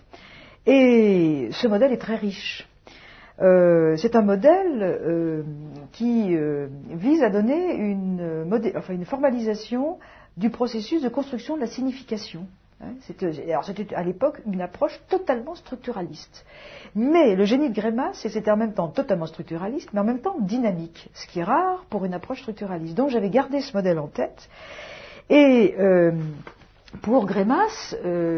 Et ce modèle est très riche. C'est un modèle qui vise à donner une formalisation du processus de construction de la signification. C'était à l'époque une approche totalement structuraliste. Mais le génie de Greimas, c'était en même temps totalement structuraliste, mais en même temps dynamique, ce qui est rare pour une approche structuraliste. Donc j'avais gardé ce modèle en tête. Et pour Greimas,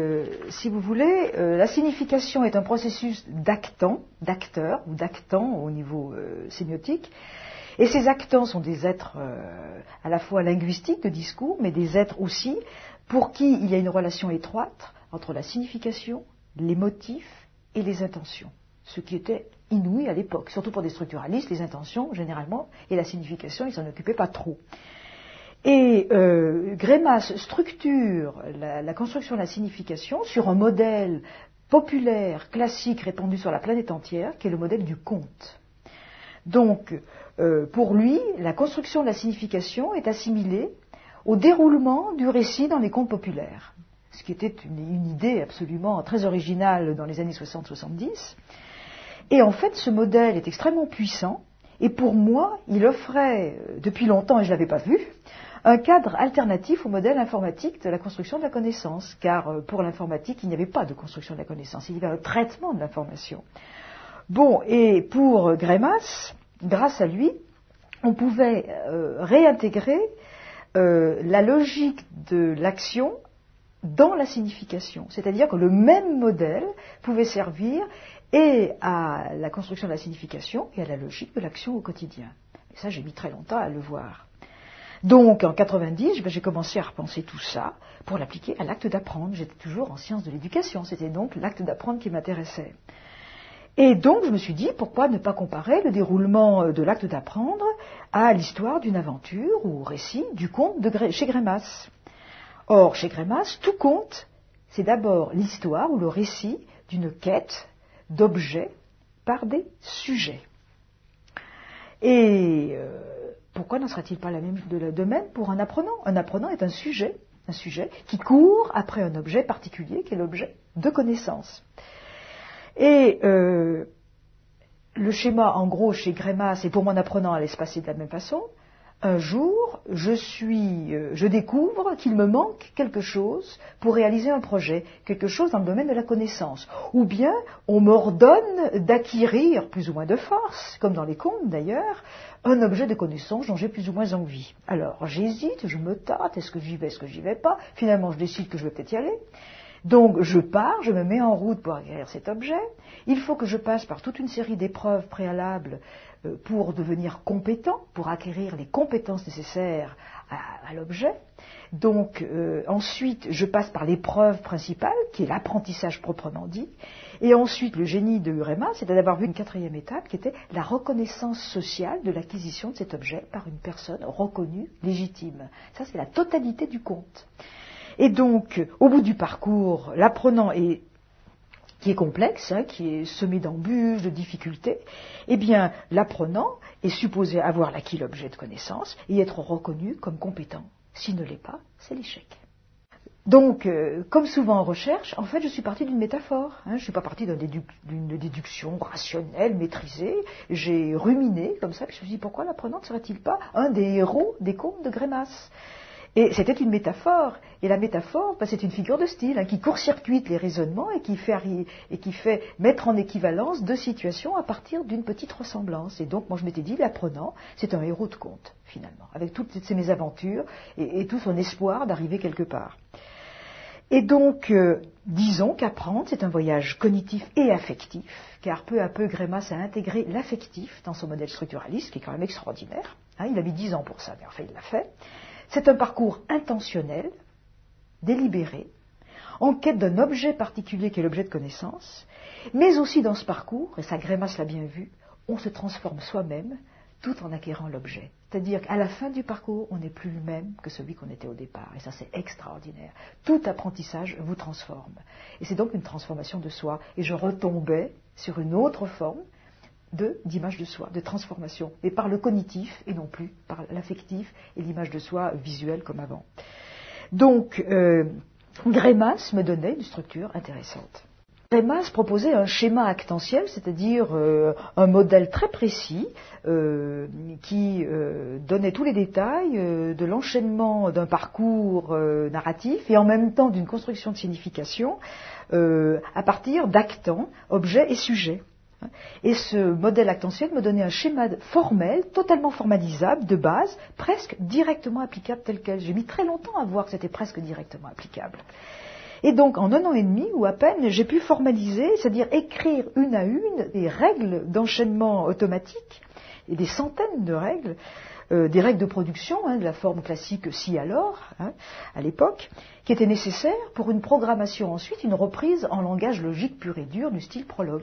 si vous voulez, la signification est un processus d'acteur ou d'actant au niveau sémiotique. Et ces actants sont des êtres à la fois linguistiques de discours, mais des êtres aussi pour qui il y a une relation étroite entre la signification, les motifs et les intentions. Ce qui était inouï à l'époque, surtout pour des structuralistes, les intentions généralement, et la signification, ils s'en occupaient pas trop. Et Greimas structure la construction de la signification sur un modèle populaire, classique, répandu sur la planète entière, qui est le modèle du conte. Donc, pour lui, la construction de la signification est assimilée au déroulement du récit dans les contes populaires, ce qui était une idée absolument très originale dans les années 60-70. Et en fait, ce modèle est extrêmement puissant, et pour moi, il offrait, depuis longtemps, et je ne l'avais pas vu, un cadre alternatif au modèle informatique de la construction de la connaissance, car pour l'informatique, il n'y avait pas de construction de la connaissance, il y avait un traitement de l'information. Bon, et pour Greimas, grâce à lui, on pouvait réintégrer la logique de l'action dans la signification. C'est-à-dire que le même modèle pouvait servir et à la construction de la signification et à la logique de l'action au quotidien. Et ça, j'ai mis très longtemps à le voir. Donc, en 90, j'ai commencé à repenser tout ça pour l'appliquer à l'acte d'apprendre. J'étais toujours en sciences de l'éducation. C'était donc l'acte d'apprendre qui m'intéressait. Et donc, je me suis dit, pourquoi ne pas comparer le déroulement de l'acte d'apprendre à l'histoire d'une aventure ou au récit du conte chez Greimas. Or, chez Greimas, tout conte, c'est d'abord l'histoire ou le récit d'une quête d'objets par des sujets. Et pourquoi n'en serait-il pas de même pour un apprenant ? Un apprenant est un sujet qui court après un objet particulier qui est l'objet de connaissance. Et le schéma, en gros, chez Greimas, et pour mon apprenant, allait se passer de la même façon. Un jour, je découvre qu'il me manque quelque chose pour réaliser un projet, quelque chose dans le domaine de la connaissance. Ou bien, on m'ordonne d'acquérir, plus ou moins de force, comme dans les contes d'ailleurs, un objet de connaissance dont j'ai plus ou moins envie. Alors, j'hésite, je me tâte, est-ce que j'y vais, est-ce que j'y vais pas ? Finalement, je décide que je vais peut-être y aller. Donc je pars, je me mets en route pour acquérir cet objet. Il faut que je passe par toute une série d'épreuves préalables pour devenir compétent, pour acquérir les compétences nécessaires à l'objet. Donc ensuite, je passe par l'épreuve principale, qui est l'apprentissage proprement dit. Et ensuite, le génie de Greimas, c'est d'avoir vu une quatrième étape, qui était la reconnaissance sociale de l'acquisition de cet objet par une personne reconnue, légitime. Ça, c'est la totalité du conte. Et donc, au bout du parcours, l'apprenant qui est complexe, qui est semé d'embûches, de difficultés, eh bien, l'apprenant est supposé avoir acquis l'objet de connaissance et être reconnu comme compétent. S'il ne l'est pas, c'est l'échec. Donc, comme souvent en recherche, en fait, je suis partie d'une métaphore. Je ne suis pas partie d'une déduction rationnelle, maîtrisée. J'ai ruminé comme ça, puis je me suis dit, pourquoi l'apprenant ne serait-il pas un des héros des contes de Greimas ? Et c'était une métaphore. Et la métaphore, c'est une figure de style qui court-circuite les raisonnements et qui fait mettre en équivalence deux situations à partir d'une petite ressemblance. Et donc, moi, je m'étais dit, l'apprenant, c'est un héros de conte, finalement, avec toutes ces mésaventures et tout son espoir d'arriver quelque part. Et donc, disons qu'apprendre, c'est un voyage cognitif et affectif, car peu à peu, Greimas a intégré l'affectif dans son modèle structuraliste, qui est quand même extraordinaire. Il a mis 10 ans pour ça, mais enfin, il l'a fait. C'est un parcours intentionnel, délibéré, en quête d'un objet particulier qui est l'objet de connaissance, mais aussi dans ce parcours, et ça Greimas l'a bien vu, on se transforme soi-même tout en acquérant l'objet. C'est-à-dire qu'à la fin du parcours, on n'est plus le même que celui qu'on était au départ. Et ça, c'est extraordinaire. Tout apprentissage vous transforme. Et c'est donc une transformation de soi. Et je retombais sur une autre forme d'image de soi, de transformation, et par le cognitif et non plus par l'affectif et l'image de soi visuelle comme avant. Donc, Greimas me donnait une structure intéressante. Greimas proposait un schéma actentiel, c'est-à-dire un modèle très précis qui donnait tous les détails de l'enchaînement d'un parcours narratif et en même temps d'une construction de signification à partir d'actants, objets et sujets. Et ce modèle actentiel me donnait un schéma formel, totalement formalisable, de base, presque directement applicable tel quel. J'ai mis très longtemps à voir que c'était presque directement applicable. Et donc, en 1 an et demi, ou à peine, j'ai pu formaliser, c'est-à-dire écrire une à une des règles d'enchaînement automatique, et des centaines de règles, des règles de production, de la forme classique si-alors, à l'époque, qui étaient nécessaires pour une programmation ensuite, une reprise en langage logique pur et dur du style prologue.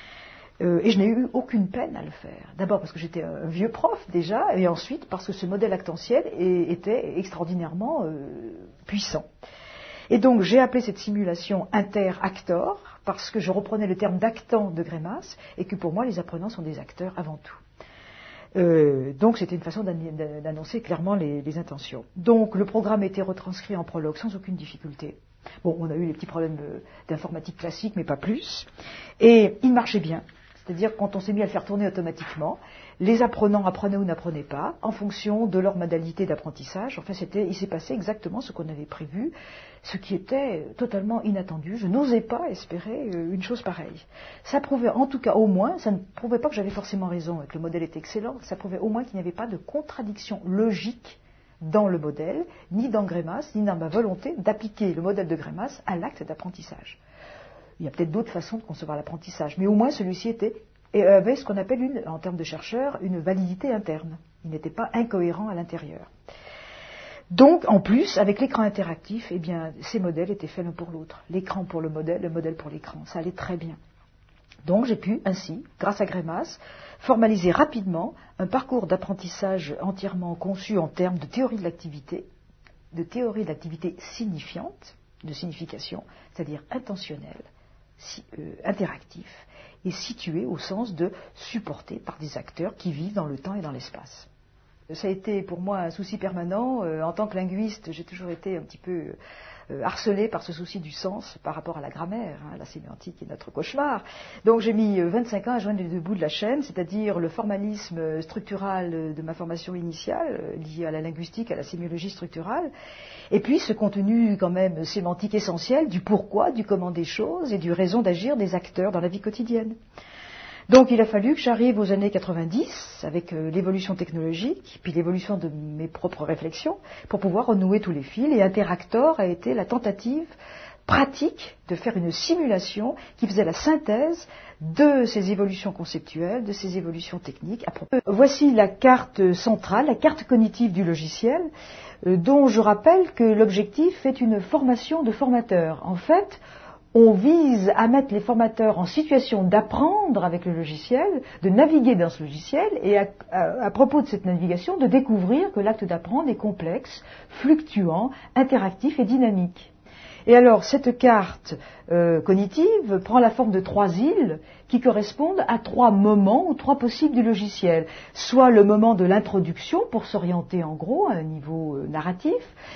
Et je n'ai eu aucune peine à le faire. D'abord parce que j'étais un vieux prof déjà, et ensuite parce que ce modèle actentiel était extraordinairement puissant. Et donc j'ai appelé cette simulation inter-actor, parce que je reprenais le terme d'actant de Greimas, et que pour moi les apprenants sont des acteurs avant tout. Donc c'était une façon d'annoncer clairement les intentions. Donc le programme était retranscrit en prologue sans aucune difficulté. Bon, on a eu les petits problèmes d'informatique classique, mais pas plus. Et il marchait bien. C'est-à-dire quand on s'est mis à le faire tourner automatiquement, les apprenants apprenaient ou n'apprenaient pas, en fonction de leur modalité d'apprentissage. Enfin, il s'est passé exactement ce qu'on avait prévu, ce qui était totalement inattendu. Je n'osais pas espérer une chose pareille. Ça prouvait en tout cas au moins, ça ne prouvait pas que j'avais forcément raison et que le modèle était excellent, ça prouvait au moins qu'il n'y avait pas de contradiction logique dans le modèle, ni dans Greimas, ni dans ma volonté d'appliquer le modèle de Greimas à l'acte d'apprentissage. Il y a peut-être d'autres façons de concevoir l'apprentissage, mais au moins celui-ci avait ce qu'on appelle, en termes de chercheurs, une validité interne. Il n'était pas incohérent à l'intérieur. Donc, en plus, avec l'écran interactif, eh bien, ces modèles étaient faits l'un pour l'autre. L'écran pour le modèle pour l'écran. Ça allait très bien. Donc, j'ai pu ainsi, grâce à Greimas, formaliser rapidement un parcours d'apprentissage entièrement conçu en termes de théorie de l'activité signifiante, de signification, c'est-à-dire intentionnelle, interactif, et situé au sens de supporté par des acteurs qui vivent dans le temps et dans l'espace. Ça a été pour moi un souci permanent. En tant que linguiste, j'ai toujours été un petit peu harcelé par ce souci du sens par rapport à la grammaire. La sémantique est notre cauchemar. Donc j'ai mis 25 ans à joindre les deux bouts de la chaîne, c'est-à-dire le formalisme structural de ma formation initiale, lié à la linguistique, à la sémiologie structurale, et puis ce contenu quand même sémantique essentiel du pourquoi, du comment des choses et du raison d'agir des acteurs dans la vie quotidienne. Donc il a fallu que j'arrive aux années 90 avec l'évolution technologique, puis l'évolution de mes propres réflexions, pour pouvoir renouer tous les fils. Et Interactor a été la tentative pratique de faire une simulation qui faisait la synthèse de ces évolutions conceptuelles, de ces évolutions techniques. Voici la carte centrale, la carte cognitive du logiciel, dont je rappelle que l'objectif est une formation de formateurs. En fait, on vise à mettre les formateurs en situation d'apprendre avec le logiciel, de naviguer dans ce logiciel, et à propos de cette navigation, de découvrir que l'acte d'apprendre est complexe, fluctuant, interactif et dynamique. Et alors, cette carte cognitive prend la forme de 3 îles qui correspondent à 3 moments ou 3 possibles du logiciel. Soit le moment de l'introduction, pour s'orienter en gros à un niveau narratif,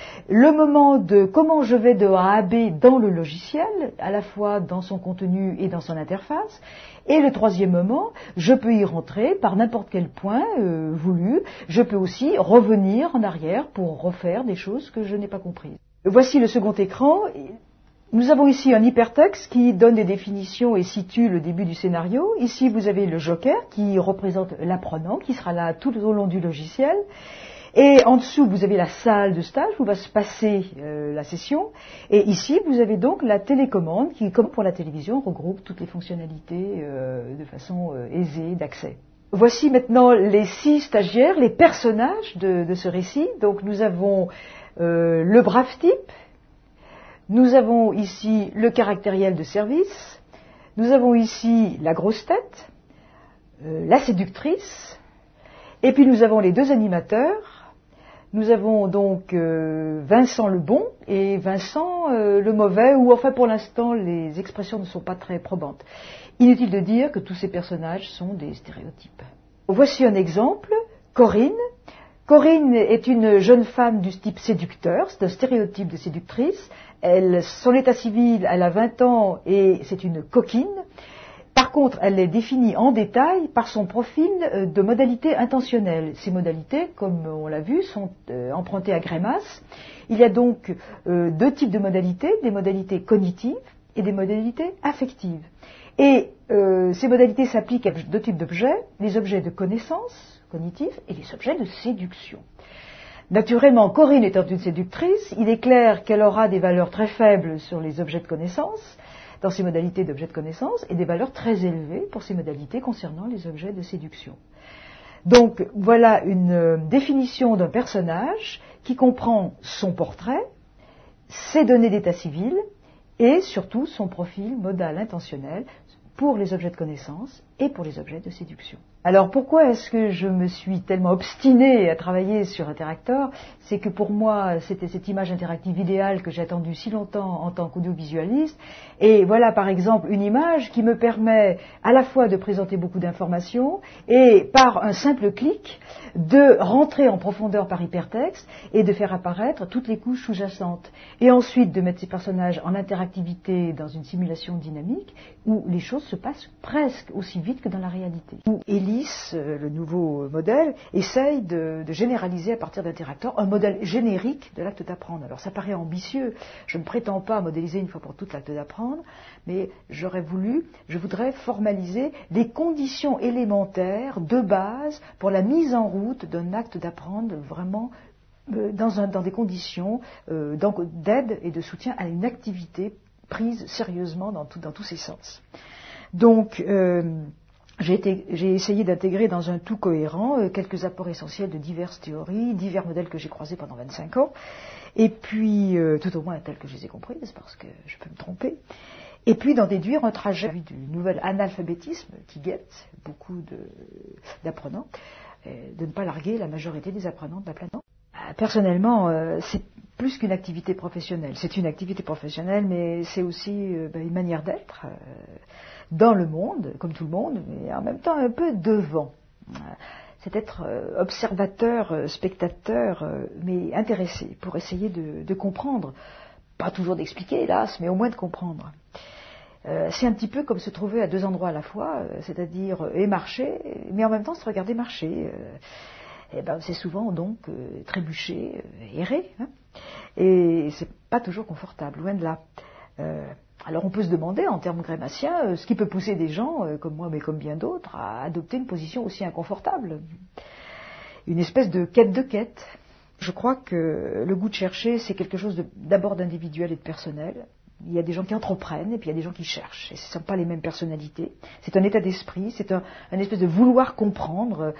le moment de comment je vais de A à B dans le logiciel, à la fois dans son contenu et dans son interface, et le 3e moment, je peux y rentrer par n'importe quel point voulu, je peux aussi revenir en arrière pour refaire des choses que je n'ai pas comprises. Voici le second écran. Nous avons ici un hypertexte qui donne des définitions et situe le début du scénario. Ici, vous avez le joker qui représente l'apprenant, qui sera là tout au long du logiciel. Et en dessous, vous avez la salle de stage où va se passer la session. Et ici, vous avez donc la télécommande qui, comme pour la télévision, regroupe toutes les fonctionnalités de façon aisée d'accès. Voici maintenant les 6 stagiaires, les personnages de ce récit. Donc nous avons le brave type, nous avons ici le caractériel de service, nous avons ici la grosse tête, la séductrice, et puis nous avons les 2 animateurs. Nous avons donc Vincent le bon et Vincent le mauvais, ou enfin pour l'instant les expressions ne sont pas très probantes. Inutile de dire que tous ces personnages sont des stéréotypes. Voici un exemple, Corinne. Corinne est une jeune femme du type séducteur, c'est un stéréotype de séductrice. Son état civil, elle a 20 ans et c'est une coquine. Par contre, elle est définie en détail par son profil de modalité intentionnelle. Ces modalités, comme on l'a vu, sont empruntées à Greimas. Il y a donc 2 types de modalités, des modalités cognitives et des modalités affectives. Et ces modalités s'appliquent à 2 types d'objets, les objets de connaissance cognitive et les objets de séduction. Naturellement, Corinne étant une séductrice, il est clair qu'elle aura des valeurs très faibles sur les objets de connaissance, dans ces modalités d'objets de connaissance, et des valeurs très élevées pour ces modalités concernant les objets de séduction. Donc voilà une définition d'un personnage qui comprend son portrait, ses données d'état civil et surtout son profil modal intentionnel pour les objets de connaissance et pour les objets de séduction. Alors pourquoi est-ce que je me suis tellement obstinée à travailler sur Interactor? C'est que pour moi, c'était cette image interactive idéale que j'ai attendue si longtemps en tant qu'audiovisualiste. Et voilà par exemple une image qui me permet à la fois de présenter beaucoup d'informations et par un simple clic de rentrer en profondeur par hypertexte et de faire apparaître toutes les couches sous-jacentes. Et ensuite de mettre ces personnages en interactivité dans une simulation dynamique où les choses se passent presque aussi vite que dans la réalité. Où Hélice, le nouveau modèle, essaye de généraliser à partir d'Interactor un modèle générique de l'acte d'apprendre. Alors ça paraît ambitieux, je ne prétends pas modéliser une fois pour toutes l'acte d'apprendre, mais je voudrais formaliser les conditions élémentaires de base pour la mise en route d'un acte d'apprendre vraiment dans des conditions d'aide et de soutien à une activité prise sérieusement dans tous ses sens. Donc, j'ai essayé d'intégrer dans un tout cohérent quelques apports essentiels de diverses théories, divers modèles que j'ai croisés pendant 25 ans, et puis, tout au moins tels que je les ai comprises, parce que je peux me tromper, et puis d'en déduire un trajet du nouvel analphabétisme qui guette beaucoup d'apprenants, de ne pas larguer la majorité des apprenants de la planète. Personnellement, c'est plus qu'une activité professionnelle. C'est une activité professionnelle, mais c'est aussi une manière d'être dans le monde, comme tout le monde, mais en même temps un peu devant. C'est être observateur, spectateur, mais intéressé pour essayer de comprendre. Pas toujours d'expliquer, hélas, mais au moins de comprendre. C'est un petit peu comme se trouver à 2 endroits à la fois, c'est-à-dire et marcher, mais en même temps se regarder marcher. C'est souvent donc trébucher, errer, hein, et c'est pas toujours confortable, loin de là. Alors on peut se demander, en termes grémassiens, ce qui peut pousser des gens, comme moi mais comme bien d'autres, à adopter une position aussi inconfortable. Une espèce de quête. Je crois que le goût de chercher, c'est quelque chose d'abord d'individuel et de personnel. Il y a des gens qui entreprennent et puis il y a des gens qui cherchent. Et ce ne sont pas les mêmes personnalités. C'est un état d'esprit, c'est un espèce de vouloir comprendre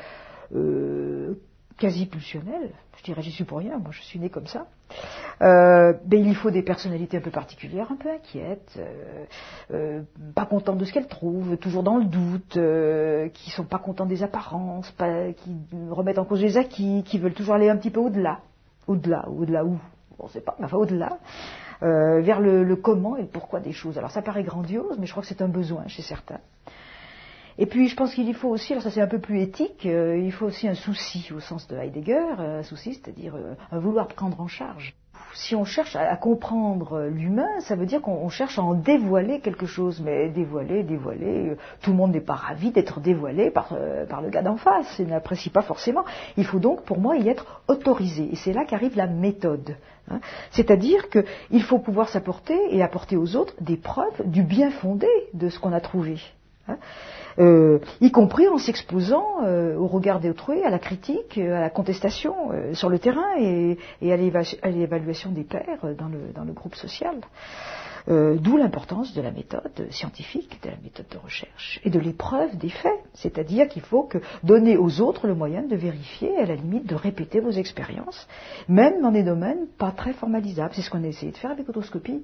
quasi pulsionnel. Je dirais, j'y suis pour rien, moi je suis né comme ça. Mais il faut des personnalités un peu particulières, un peu inquiètes, pas contentes de ce qu'elles trouvent, toujours dans le doute, qui sont pas contentes des apparences, qui remettent en cause les acquis, qui veulent toujours aller un petit peu au-delà. Au-delà où? On ne sait pas, mais enfin au-delà. Vers le comment et le pourquoi des choses. Alors ça paraît grandiose, mais je crois que c'est un besoin chez certains. Et puis je pense qu'il y faut aussi, alors ça c'est un peu plus éthique, il faut aussi un souci au sens de Heidegger, un souci, c'est-à-dire un vouloir prendre en charge. Si on cherche à comprendre l'humain, ça veut dire qu'on cherche à en dévoiler quelque chose, mais dévoiler, tout le monde n'est pas ravi d'être dévoilé par le gars d'en face, il n'apprécie pas forcément. Il faut donc, pour moi, y être autorisé, et c'est là qu'arrive la méthode. Hein. C'est-à-dire qu'il faut pouvoir s'apporter et apporter aux autres des preuves du bien fondé de ce qu'on a trouvé. Hein. Y compris en s'exposant au regard d'autrui, à la critique, à la contestation sur le terrain et à l'évaluation des pairs dans le groupe social. D'où l'importance de la méthode scientifique, de la méthode de recherche et de l'épreuve des faits. C'est-à-dire qu'il faut donner aux autres le moyen de vérifier, à la limite de répéter vos expériences, même dans des domaines pas très formalisables. C'est ce qu'on a essayé de faire avec Autoscopie.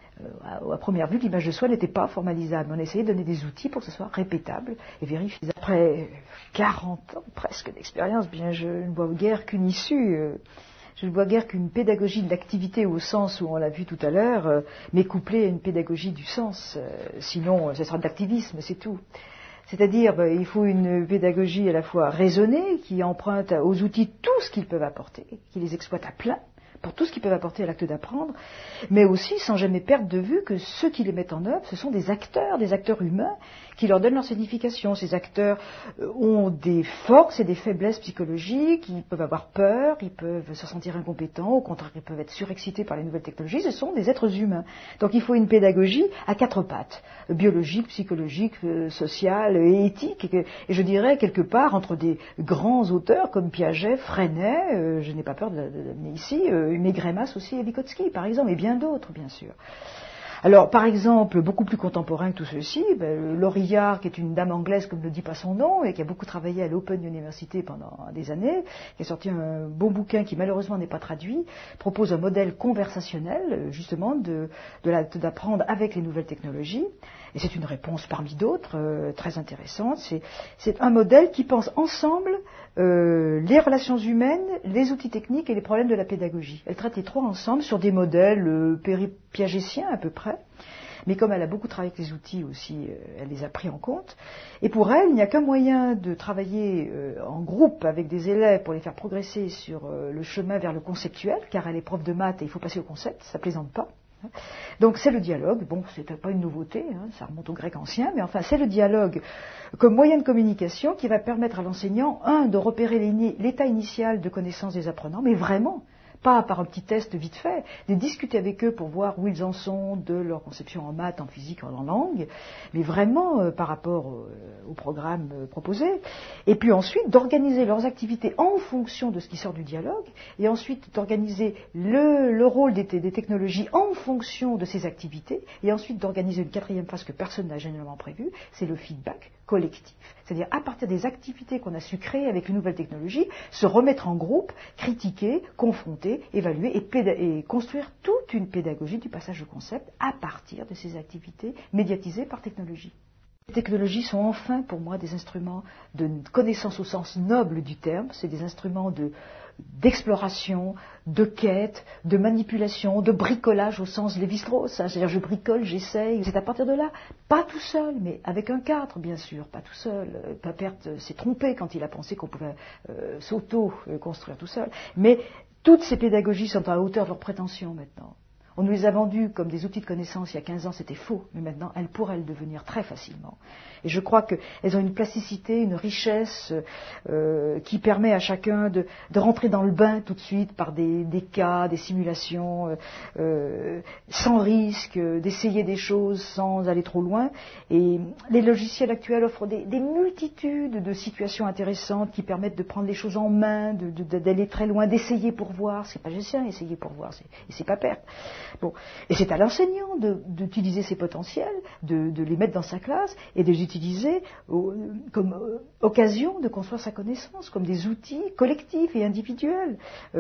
À première vue, l'image de soi n'était pas formalisable. On a essayé de donner des outils pour que ce soit répétable et vérifiable. Après 40 ans presque d'expérience, bien je ne vois guère qu'une issue. Je ne vois guère qu'une pédagogie de l'activité au sens où on l'a vu tout à l'heure, mais couplée à une pédagogie du sens. Sinon, ce sera de l'activisme, c'est tout. C'est-à-dire, il faut une pédagogie à la fois raisonnée, qui emprunte aux outils tout ce qu'ils peuvent apporter, qui les exploite à plein, pour tout ce qu'ils peuvent apporter à l'acte d'apprendre, mais aussi sans jamais perdre de vue que ceux qui les mettent en œuvre, ce sont des acteurs humains qui leur donnent leur signification. Ces acteurs ont des forces et des faiblesses psychologiques, ils peuvent avoir peur, ils peuvent se sentir incompétents, au contraire ils peuvent être surexcités par les nouvelles technologies, ce sont des êtres humains. Donc il faut une pédagogie à quatre pattes, biologique, psychologique, sociale et éthique, et je dirais quelque part entre des grands auteurs comme Piaget, Freinet, je n'ai pas peur de l'amener ici, mais Greimas aussi et Vygotsky par exemple, et bien d'autres bien sûr. Alors, par exemple, beaucoup plus contemporain que tout ceci, Lorillard, qui est une dame anglaise, comme ne dit pas son nom, et qui a beaucoup travaillé à l'Open University pendant des années, qui a sorti un bon bouquin qui malheureusement n'est pas traduit, propose un modèle conversationnel, justement, d'apprendre avec les nouvelles technologies. Et c'est une réponse parmi d'autres, très intéressante. C'est un modèle qui pense ensemble les relations humaines, les outils techniques et les problèmes de la pédagogie. Elle traite les trois ensemble sur des modèles piagétiens à peu près. Mais comme elle a beaucoup travaillé avec les outils aussi, elle les a pris en compte. Et pour elle, il n'y a qu'un moyen de travailler en groupe avec des élèves pour les faire progresser sur le chemin vers le conceptuel, car elle est prof de maths et il faut passer au concept, ça plaisante pas. Donc c'est le dialogue, bon c'est pas une nouveauté, ça remonte au grec ancien, mais enfin c'est le dialogue comme moyen de communication qui va permettre à l'enseignant, de repérer l'état initial de connaissance des apprenants, mais vraiment, pas par un petit test vite fait, de discuter avec eux pour voir où ils en sont de leur conception en maths, en physique, en langue, mais vraiment par rapport au programme proposé, et puis ensuite d'organiser leurs activités en fonction de ce qui sort du dialogue, et ensuite d'organiser le rôle des technologies en fonction de ces activités, et ensuite d'organiser une quatrième phase que personne n'a généralement prévue, c'est le feedback collectif. C'est-à-dire à partir des activités qu'on a su créer avec les nouvelles technologies, se remettre en groupe, critiquer, confronter, évaluer et construire toute une pédagogie du passage au concept à partir de ces activités médiatisées par technologie. Les technologies sont enfin pour moi des instruments de connaissance au sens noble du terme, c'est des instruments d'exploration, de quête, de manipulation, de bricolage au sens Lévi-Strauss. C'est-à-dire je bricole, j'essaye. C'est à partir de là, pas tout seul, mais avec un cadre bien sûr, pas tout seul. Papert s'est trompé quand il a pensé qu'on pouvait s'auto-construire tout seul. Mais toutes ces pédagogies sont à la hauteur de leurs prétentions maintenant. On nous les a vendues comme des outils de connaissance il y a 15 ans, c'était faux, mais maintenant elles pourraient le devenir très facilement. Et je crois qu'elles ont une plasticité, une richesse qui permet à chacun de rentrer dans le bain tout de suite par des cas, des simulations, sans risque, d'essayer des choses sans aller trop loin. Et les logiciels actuels offrent des multitudes de situations intéressantes qui permettent de prendre les choses en main, d'aller très loin, d'essayer pour voir. C'est pas génial, essayer pour voir, et c'est pas perdre. Bon. Et c'est à l'enseignant d'utiliser ses potentiels, de les mettre dans sa classe et de les utiliser comme occasion de construire sa connaissance, comme des outils collectifs et individuels.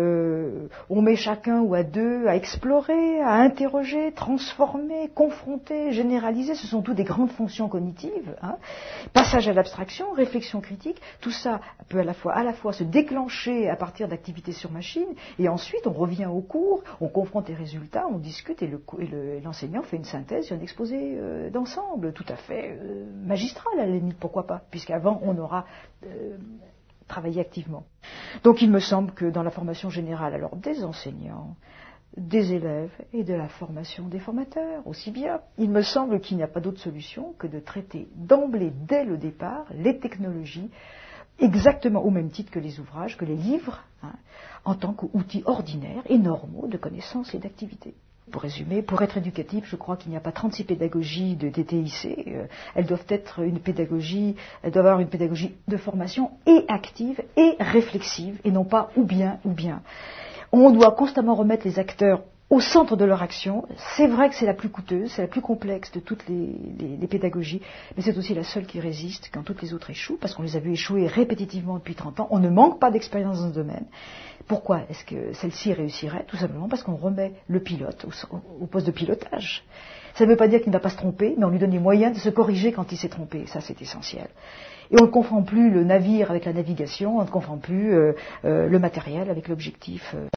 On met chacun ou à deux à explorer, à interroger, transformer, confronter, généraliser. Ce sont toutes des grandes fonctions cognitives. Passage à l'abstraction, réflexion critique, tout ça peut à la fois se déclencher à partir d'activités sur machine et ensuite on revient au cours, on confronte les résultats, on discute et l'enseignant fait une synthèse, un exposé d'ensemble, tout à fait magistral à la limite, pourquoi pas, puisqu'avant on aura travaillé activement. Donc il me semble que dans la formation générale, alors des enseignants, des élèves et de la formation des formateurs aussi bien, il me semble qu'il n'y a pas d'autre solution que de traiter d'emblée, dès le départ, les technologies exactement au même titre que les ouvrages, que les livres, en tant qu'outils ordinaires et normaux de connaissance et d'activité. Pour résumer, pour être éducatif, je crois qu'il n'y a pas 36 pédagogies de TTIC. Elles doivent avoir une pédagogie de formation et active et réflexive, et non pas ou bien. On doit constamment remettre les acteurs au centre de leur action. C'est vrai que c'est la plus coûteuse, c'est la plus complexe de toutes les pédagogies, mais c'est aussi la seule qui résiste quand toutes les autres échouent, parce qu'on les a vus échouer répétitivement depuis 30 ans. On ne manque pas d'expérience dans ce domaine. Pourquoi est-ce que celle-ci réussirait? Tout simplement parce qu'on remet le pilote au poste de pilotage. Ça ne veut pas dire qu'il ne va pas se tromper, mais on lui donne les moyens de se corriger quand il s'est trompé. Ça, c'est essentiel. Et on ne confond plus le navire avec la navigation, on ne confond plus le matériel avec l'objectif.